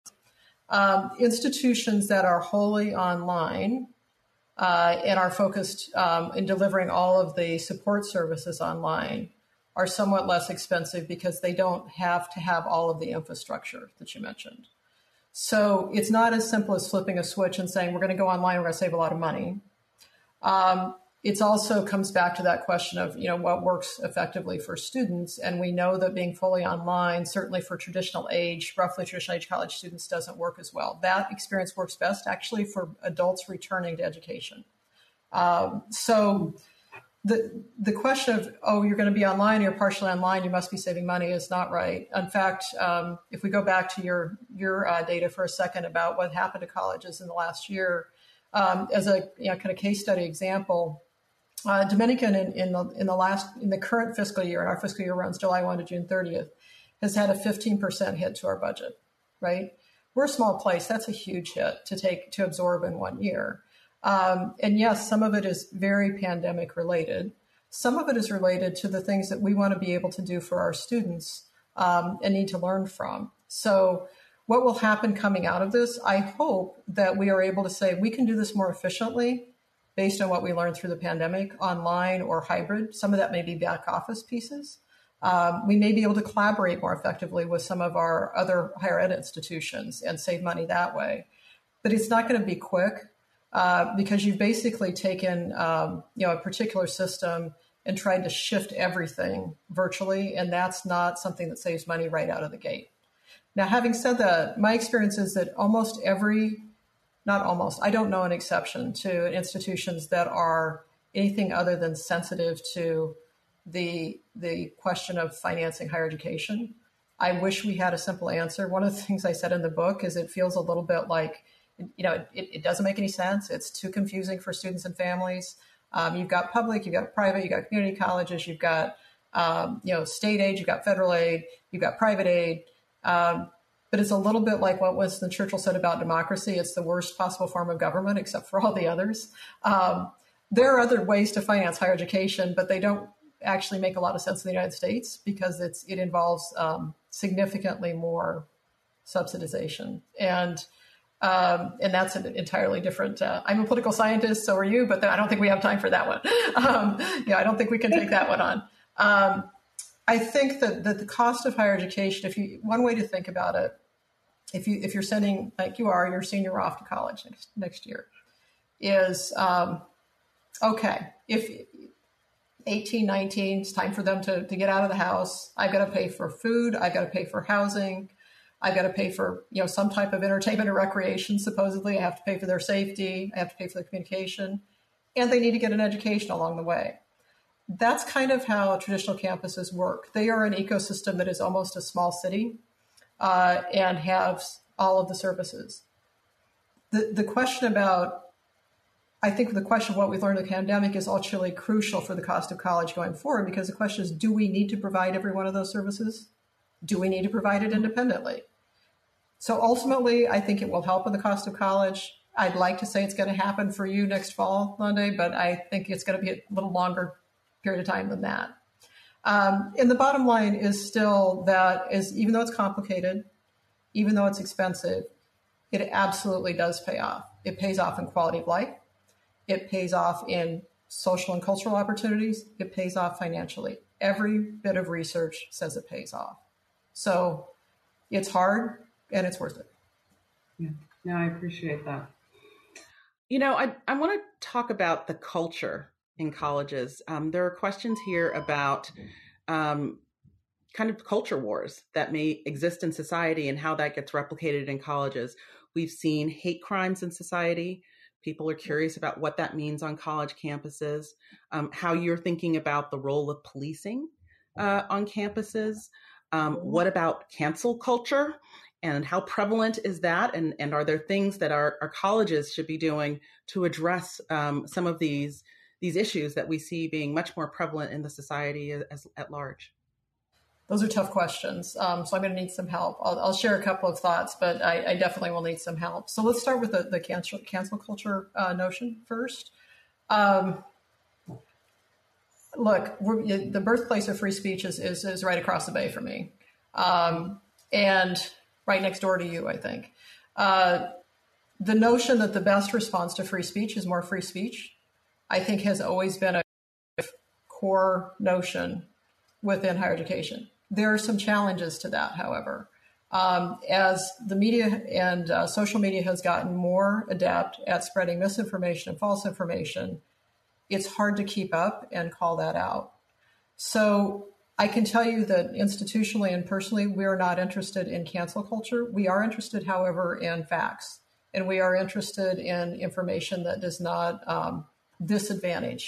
Um, institutions that are wholly online uh, and are focused um, in delivering all of the support services online are somewhat less expensive because they don't have to have all of the infrastructure that you mentioned. So it's not as simple as flipping a switch and saying, we're going to go online, we're going to save a lot of money. Um, It also comes back to that question of, you know, what works effectively for students. And we know that being fully online, certainly for traditional age, roughly traditional age college students, doesn't work as well. That experience works best actually for adults returning to education. Um, so the the question of, oh, you're going to be online, you're partially online, you must be saving money is not right. In fact, um, if we go back to your your uh, data for a second about what happened to colleges in the last year, um, as a you know, kind of case study example, uh, Dominican in, in the in the last in the current fiscal year, and our fiscal year runs July first to June thirtieth, has had a fifteen percent hit to our budget. Right, we're a small place. That's a huge hit to take to absorb in one year. Um, and yes, some of it is very pandemic related. Some of it is related to the things that we want to be able to do for our students um, and need to learn from. So what will happen coming out of this? I hope that we are able to say we can do this more efficiently based on what we learned through the pandemic, online or hybrid. Some of that may be back office pieces. Um, we may be able to collaborate more effectively with some of our other higher ed institutions and save money that way. But it's not going to be quick. Uh, because you've basically taken, um, you know, a particular system and tried to shift everything virtually, and that's not something that saves money right out of the gate. Now, having said that, my experience is that almost every, not almost, I don't know an exception to institutions that are anything other than sensitive to the the question of financing higher education. I wish we had a simple answer. One of the things I said in the book is it feels a little bit like, you know, it, it doesn't make any sense. It's too confusing for students and families. Um, you've got public, you've got private, you've got community colleges, you've got, um, you know, state aid, you've got federal aid, you've got private aid. Um, but it's a little bit like what Winston Churchill said about democracy. It's the worst possible form of government, except for all the others. Um, there are other ways to finance higher education, but they don't actually make a lot of sense in the United States because it's it involves um, significantly more subsidization. And Um, and that's an entirely different, uh, I'm a political scientist, so are you, but I don't think we have time for that one. Um, yeah, I don't think we can take that one on. Um, I think that, that the cost of higher education, if you, one way to think about it, if you, if you're sending, like you are, your senior off to college next, next year is, um, okay, if eighteen, nineteen, it's time for them to, to get out of the house. I've got to pay for food. I've got to pay for housing. I've got to pay for, you know, some type of entertainment or recreation, supposedly. I have to pay for their safety. I have to pay for their communication. And they need to get an education along the way. That's kind of how traditional campuses work. They are an ecosystem that is almost a small city uh, and has all of the services. The, the question about, I think the question of what we've learned in the pandemic is actually crucial for the cost of college going forward, because the question is, do we need to provide every one of those services? Do we need to provide it independently? So ultimately, I think it will help with the cost of college. I'd like to say it's going to happen for you next fall, Monday, but I think it's going to be a little longer period of time than that. Um, and the bottom line is still that is, even though it's complicated, even though it's expensive, it absolutely does pay off. It pays off in quality of life. It pays off in social and cultural opportunities. It pays off financially. Every bit of research says it pays off. So it's hard and it's worth it. Yeah, no, I appreciate that. You know, I, I want to talk about the culture in colleges. Um, there are questions here about um, kind of culture wars that may exist in society and how that gets replicated in colleges. We've seen hate crimes in society. People are curious about what that means on college campuses, um, how you're thinking about the role of policing uh, on campuses. Um, what about cancel culture and how prevalent is that? And, and are there things that our, our colleges should be doing to address um, some of these these issues that we see being much more prevalent in the society as, at large? Those are tough questions. Um, so I'm going to need some help. I'll, I'll share a couple of thoughts, but I, I definitely will need some help. So let's start with the, the cancel, cancel culture uh, notion first. Um, look, we're, the birthplace of free speech is, is, is right across the bay from me. Um, and right next door to you, I think. Uh, the notion that the best response to free speech is more free speech, I think has always been a core notion within higher education. There are some challenges to that, however. Um, as the media and uh, social media has gotten more adept at spreading misinformation and false information, it's hard to keep up and call that out. So I can tell you that institutionally and personally, we are not interested in cancel culture. We are interested, however, in facts. And we are interested in information that does not um, disadvantage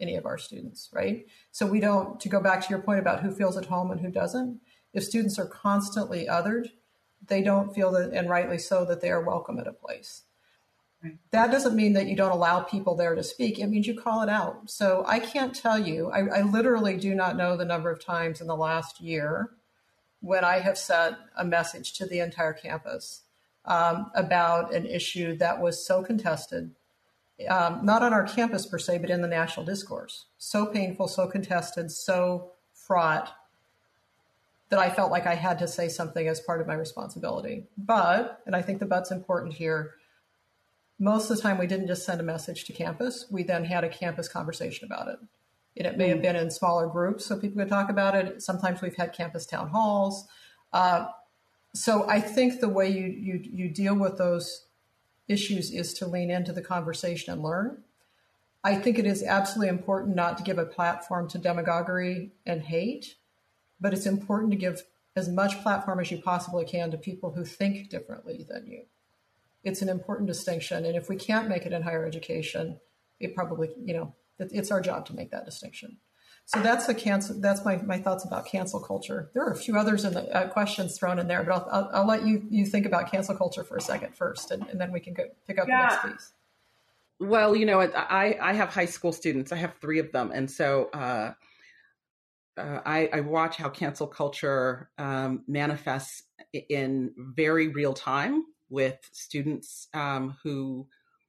any of our students, right? So we don't, to go back to your point about who feels at home and who doesn't, if students are constantly othered, they don't feel that, and rightly so, that they are welcome at a place. Right. That doesn't mean that you don't allow people there to speak. It means you call it out. So I can't tell you, I, I literally do not know the number of times in the last year when I have sent a message to the entire campus um, about an issue that was so contested, um, not on our campus per se, but in the national discourse. So painful, so contested, so fraught, that I felt like I had to say something as part of my responsibility. But, and I think the but's important here, most of the time we didn't just send a message to campus, we then had a campus conversation about it. And it may have been in smaller groups so people could talk about it. Sometimes we've had campus town halls. Uh, so I think the way you, you, you deal with those issues is to lean into the conversation and learn. I think it is absolutely important not to give a platform to demagoguery and hate, but it's important to give as much platform as you possibly can to people who think differently than you. It's an important distinction. And if we can't make it in higher education, it probably, you know, it's our job to make that distinction. So that's the cancel. That's my, my thoughts about cancel culture. There are a few others in the uh, questions thrown in there, but I'll, I'll, I'll let you, you think about cancel culture for a second first, and, and then we can go pick up yeah. the next piece. Well, you know, I, I have high school students. I have three of them. And so uh, uh, I, I watch how cancel culture um, manifests in very real time with students um, who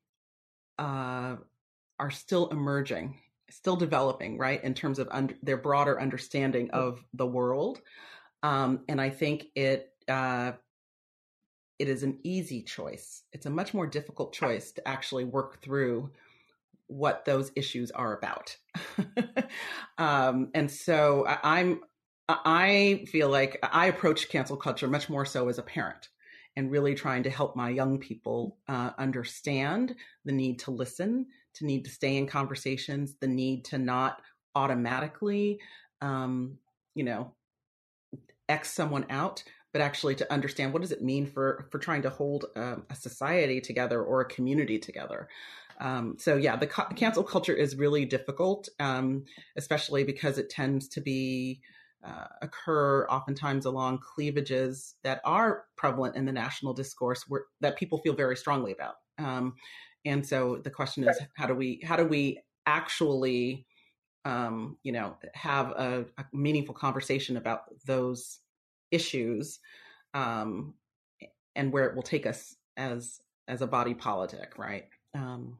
uh, are still emerging, still developing, right, in terms of under, their broader understanding of the world. Um, and I think it uh, it is an easy choice. It's a much more difficult choice to actually work through what those issues are about. um, and so I, I'm, I feel like I approach cancel culture much more so as a parent, and really trying to help my young people uh, understand the need to listen, to need to stay in conversations, the need to not automatically, um, you know, X someone out, but actually to understand what does it mean for, for trying to hold a, a society together or a community together. Um, so yeah, the co- cancel culture is really difficult, um, especially because it tends to be Uh, occur oftentimes along cleavages that are prevalent in the national discourse, where, that people feel very strongly about. Um, and so the question is, how do we how do we actually, um, you know, have a, a meaningful conversation about those issues, um, and where it will take us as as a body politic, right? Um,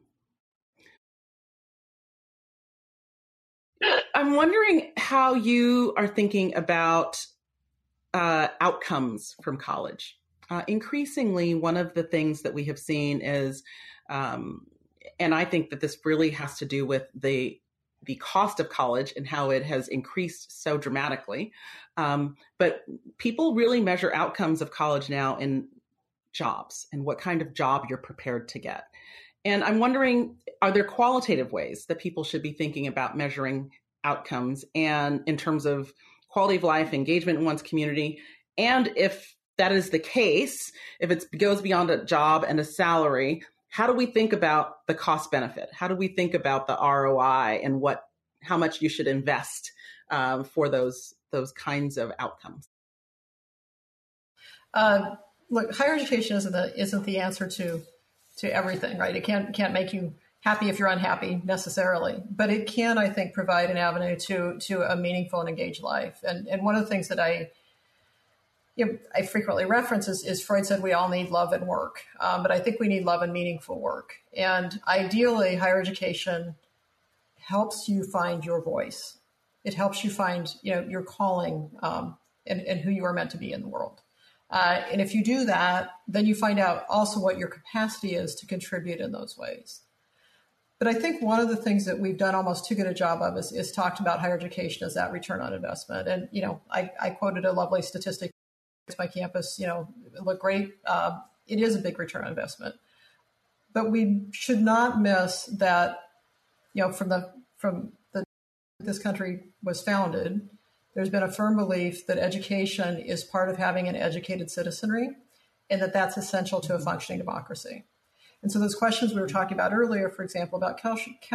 I'm wondering how you are thinking about uh, outcomes from college. Uh, increasingly, one of the things that we have seen is, um, and I think that this really has to do with the the cost of college and how it has increased so dramatically. Um, but people really measure outcomes of college now in jobs and what kind of job you're prepared to get. And I'm wondering, are there qualitative ways that people should be thinking about measuring outcomes, and in terms of quality of life, engagement in one's community? And if that is the case, if it goes beyond a job and a salary, how do we think about the cost benefit? How do we think about the R O I and what, how much you should invest um, for those those kinds of outcomes? Uh, look, higher education isn't the isn't the answer to to everything, right? It can't can't make you happy if you're unhappy necessarily, but it can, I think, provide an avenue to to a meaningful and engaged life. And and one of the things that I you know, I frequently reference is, is Freud said we all need love and work, um, but I think we need love and meaningful work. And ideally, higher education helps you find your voice. It helps you find, you know, your calling um, and, and who you are meant to be in the world. Uh, and if you do that, then you find out also what your capacity is to contribute in those ways. But I think one of the things that we've done almost too good a job of is, is talked about higher education as that return on investment. And, you know, I, I quoted a lovely statistic. My campus, you know, look great. Uh, it is a big return on investment. But we should not miss that, you know, from the from the this country was founded, there's been a firm belief that education is part of having an educated citizenry, and that that's essential to a functioning democracy. And so those questions we were talking about earlier, for example, about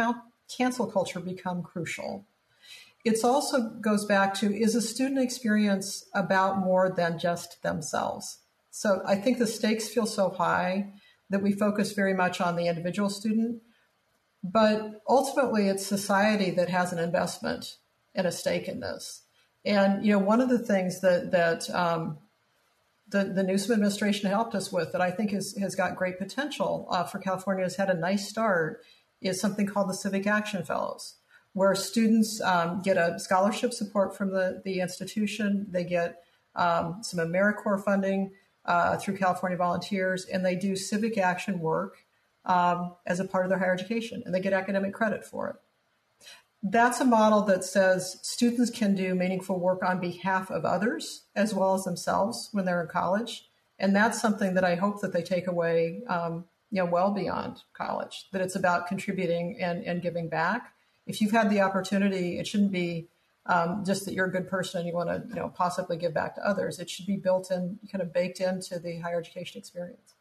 cancel culture become crucial. It also goes back to, is a student experience about more than just themselves? So I think the stakes feel so high that we focus very much on the individual student, but ultimately it's society that has an investment and a stake in this. And, you know, one of the things that, that um, the, the Newsom administration helped us with that I think is, has got great potential uh, for California, has had a nice start, is something called the Civic Action Fellows, where students um, get a scholarship support from the, the institution. They get um, some AmeriCorps funding uh, through California Volunteers, and they do civic action work um, as a part of their higher education, and they get academic credit for it. That's a model that says students can do meaningful work on behalf of others as well as themselves when they're in college. And that's something that I hope that they take away, um, you know, well beyond college, that it's about contributing and, and giving back. If you've had the opportunity, it shouldn't be um, just that you're a good person and you want to, you know, possibly give back to others. It should be built in, kind of baked into the higher education experience.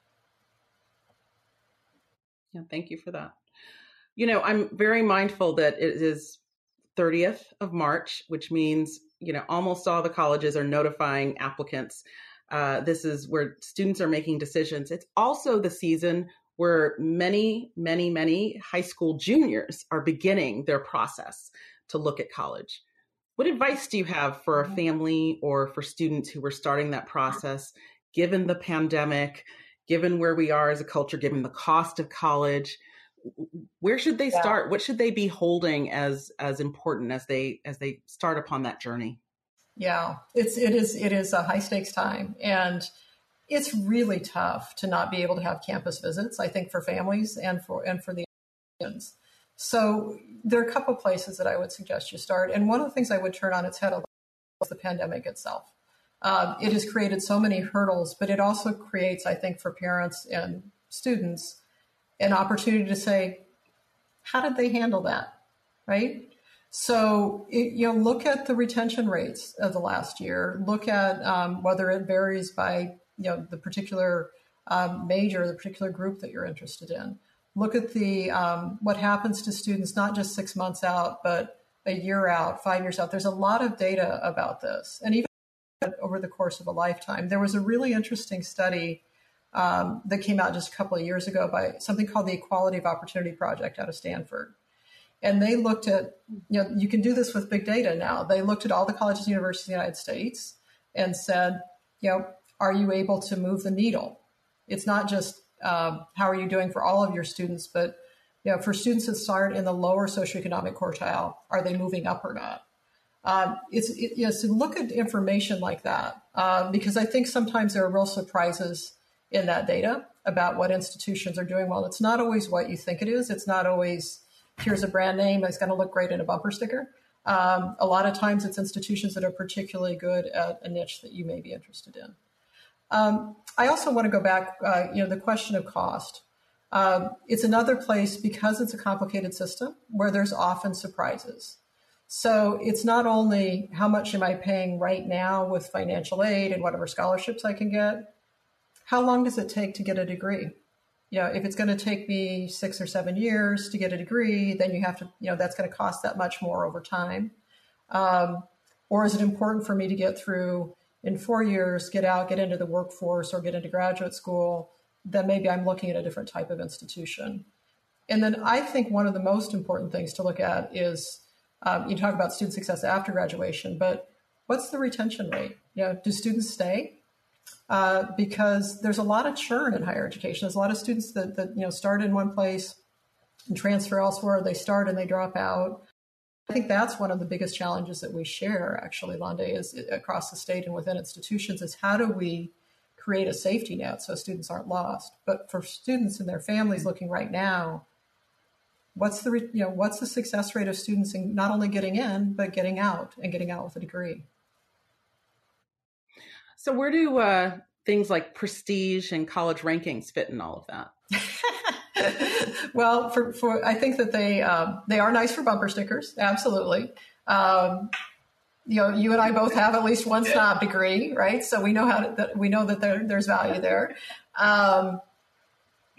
Yeah, thank you for that. You know, I'm very mindful that it is thirtieth of March, which means, you know, almost all the colleges are notifying applicants. Uh, this is where students are making decisions. It's also the season where many, many, many high school juniors are beginning their process to look at college. What advice do you have for a family or for students who are starting that process, given the pandemic, given where we are as a culture, given the cost of college? Where should they Yeah. start? What should they be holding as as important as they as they start upon that journey? Yeah, it's it is it is a high stakes time, and it's really tough to not be able to have campus visits, I think, for families and for and for the students. So there are a couple places that I would suggest you start, and one of the things I would turn on its head a little is the pandemic itself. Um, it has created so many hurdles, but it also creates, I think, for parents and students, an opportunity to say, how did they handle that, right? So, it, you know, look at the retention rates of the last year. Look at um, whether it varies by, you know, the particular um, major, the particular group that you're interested in. Look at the um, what happens to students, not just six months out, but a year out, five years out. There's a lot of data about this, and even over the course of a lifetime. There was a really interesting study Um, that came out just a couple of years ago by something called the Equality of Opportunity Project out of Stanford. And they looked at, you know, you can do this with big data now. They looked at all the colleges and universities in the United States and said, you know, are you able to move the needle? It's not just um, how are you doing for all of your students, but, you know, for students that start in the lower socioeconomic quartile, are they moving up or not? Um, it's, it, you know, so look at information like that, uh, because I think sometimes there are real surprises in that data about what institutions are doing well. It's not always what you think it is. It's not always, here's a brand name that's going to look great in a bumper sticker. Um, a lot of times it's institutions that are particularly good at a niche that you may be interested in. Um, I also want to go back, uh, you know, the question of cost. Um, it's another place, because it's a complicated system, where there's often surprises. So it's not only how much am I paying right now with financial aid and whatever scholarships I can get. How long does it take to get a degree? You know, if it's going to take me six or seven years to get a degree, then you have to, you know, that's going to cost that much more over time. Um, or is it important for me to get through in four years, get out, get into the workforce or get into graduate school? Then maybe I'm looking at a different type of institution. And then I think one of the most important things to look at is, um, you talk about student success after graduation, but what's the retention rate? You know, do students stay? Uh, because there's a lot of churn in higher education. There's a lot of students that, that you know start in one place and transfer elsewhere. They start and they drop out. I think that's one of the biggest challenges that we share, actually, Londe, is across the state and within institutions, is how do we create a safety net so students aren't lost? But for students and their families looking right now, what's the you know what's the success rate of students in not only getting in, but getting out and getting out with a degree? So where do uh, things like prestige and college rankings fit in all of that? Well, for, for I think that they um, they are nice for bumper stickers, absolutely. Um, you know, you and I both have at least one snob degree, right? So we know how to, that we know that there, there's value there. Um,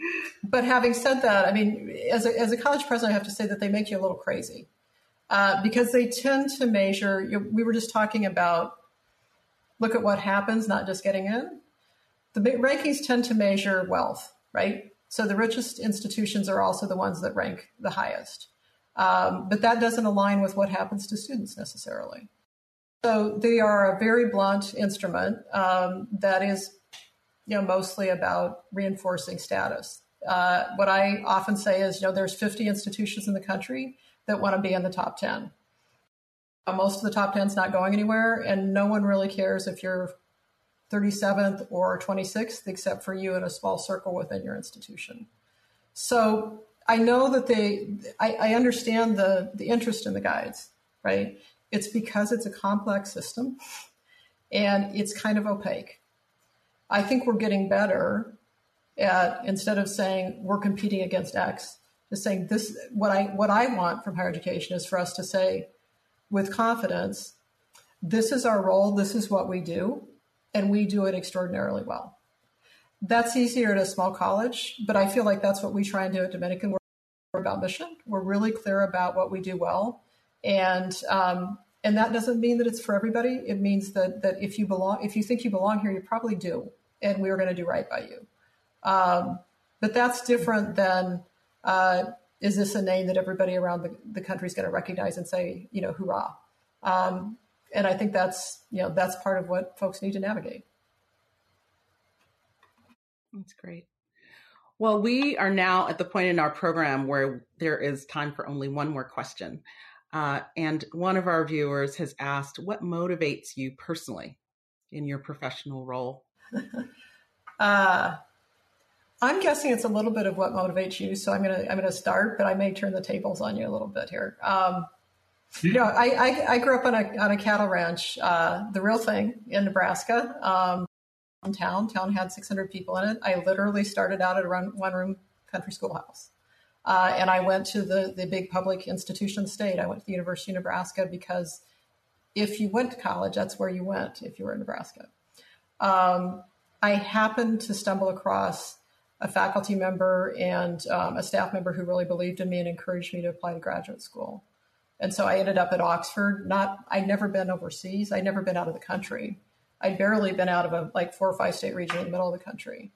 but having said that, I mean, as a, as a college president, I have to say that they make you a little crazy uh, because they tend to measure, you know, we were just talking about, look at what happens, not just getting in. The rankings tend to measure wealth, right? So the richest institutions are also the ones that rank the highest. Um, but that doesn't align with what happens to students necessarily. So they are a very blunt instrument um, that is, you know, mostly about reinforcing status. Uh, what I often say is, you know, there's fifty institutions in the country that want to be in the top ten. Uh, most of the top ten is not going anywhere, and no one really cares if you're thirty-seventh or twenty-sixth, except for you in a small circle within your institution. So I know that they, I, I understand the, the interest in the guides, right? It's because it's a complex system and it's kind of opaque. I think we're getting better at, instead of saying we're competing against X, just saying this, what I, what I want from higher education is for us to say with confidence, this is our role, this is what we do, and we do it extraordinarily well. That's easier at a small college, but I feel like that's what we try and do at Dominican. We're about mission. We're really clear about what we do well. And um, and that doesn't mean that it's for everybody. It means that that if you belong, if you think you belong here, you probably do. And we're going to do right by you. Um, but that's different than, uh, is this a name that everybody around the, the country is going to recognize and say, you know, hurrah. Um, and I think that's, you know, that's part of what folks need to navigate. That's great. Well, we are now at the point in our program where there is time for only one more question. Uh, and one of our viewers has asked, what motivates you personally in your professional role? uh, I'm guessing it's a little bit of what motivates you. So I'm going to I'm going to start, but I may turn the tables on you a little bit here. Um, you know, I, I, I grew up on a, on a cattle ranch, uh, the real thing in Nebraska. Um, Town. Town had six hundred people in it. I literally started out at a one-room country schoolhouse. Uh, and I went to the, the big public institution state. I went to the University of Nebraska because if you went to college, that's where you went if you were in Nebraska. Um, I happened to stumble across a faculty member and um, a staff member who really believed in me and encouraged me to apply to graduate school. And so I ended up at Oxford. Not, I'd never been overseas. I'd never been out of the country. I'd barely been out of a like four or five state region in the middle of the country.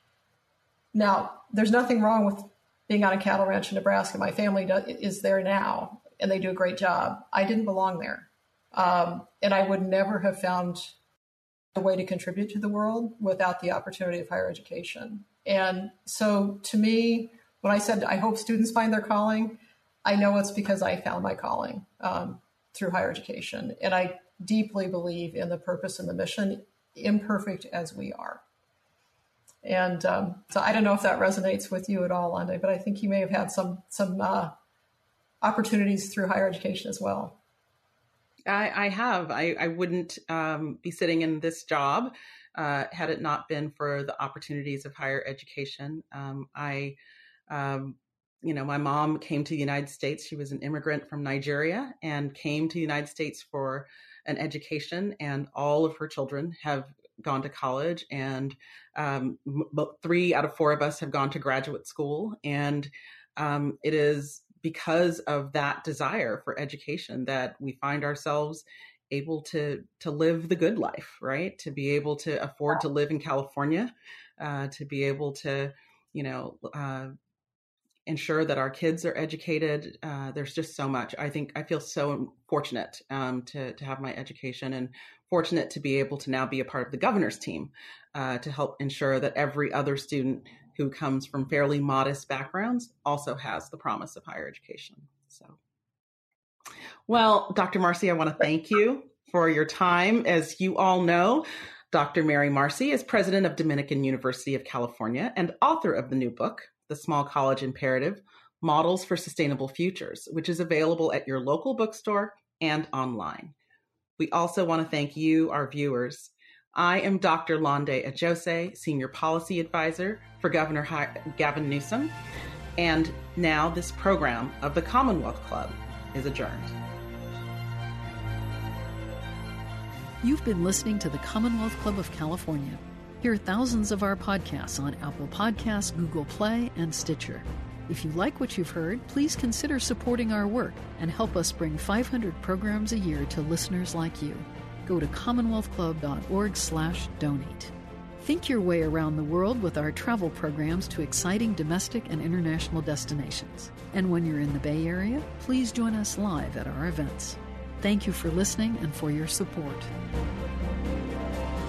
Now, there's nothing wrong with being on a cattle ranch in Nebraska. My family does, is there now, and they do a great job. I didn't belong there. Um, and I would never have found a way to contribute to the world without the opportunity of higher education. And so to me, when I said, I hope students find their calling, I know it's because I found my calling um, through higher education. And I deeply believe in the purpose and the mission, imperfect as we are. And um, so I don't know if that resonates with you at all, Londe, but I think you may have had some some uh, opportunities through higher education as well. I, I have. I, I wouldn't um, be sitting in this job uh, had it not been for the opportunities of higher education. Um, I, um, you know, my mom came to the United States. She was an immigrant from Nigeria and came to the United States for an education, and all of her children have gone to college, and um, m- three out of four of us have gone to graduate school. And um, it is because of that desire for education that we find ourselves able to to live the good life, right? To be able to afford to live in California, uh, to be able to, you know, uh, ensure that our kids are educated. Uh, there's just so much. I think I feel so fortunate um, to to have my education, and fortunate to be able to now be a part of the governor's team uh, to help ensure that every other student who comes from fairly modest backgrounds also has the promise of higher education. So, well, Doctor Marcy, I want to thank you for your time. As you all know, Doctor Mary Marcy is president of Dominican University of California and author of the new book, The Small College Imperative, Models for Sustainable Futures, which is available at your local bookstore and online. We also want to thank you, our viewers. I am Doctor Londe Ajose, Senior Policy Advisor for Governor Hi- Gavin Newsom, and now this program of the Commonwealth Club is adjourned. You've been listening to the Commonwealth Club of California. Hear thousands of our podcasts on Apple Podcasts, Google Play, and Stitcher. If you like what you've heard, please consider supporting our work and help us bring five hundred programs a year to listeners like you. Go to commonwealth club dot org slash donate. Think your way around the world with our travel programs to exciting domestic and international destinations. And when you're in the Bay Area, please join us live at our events. Thank you for listening and for your support.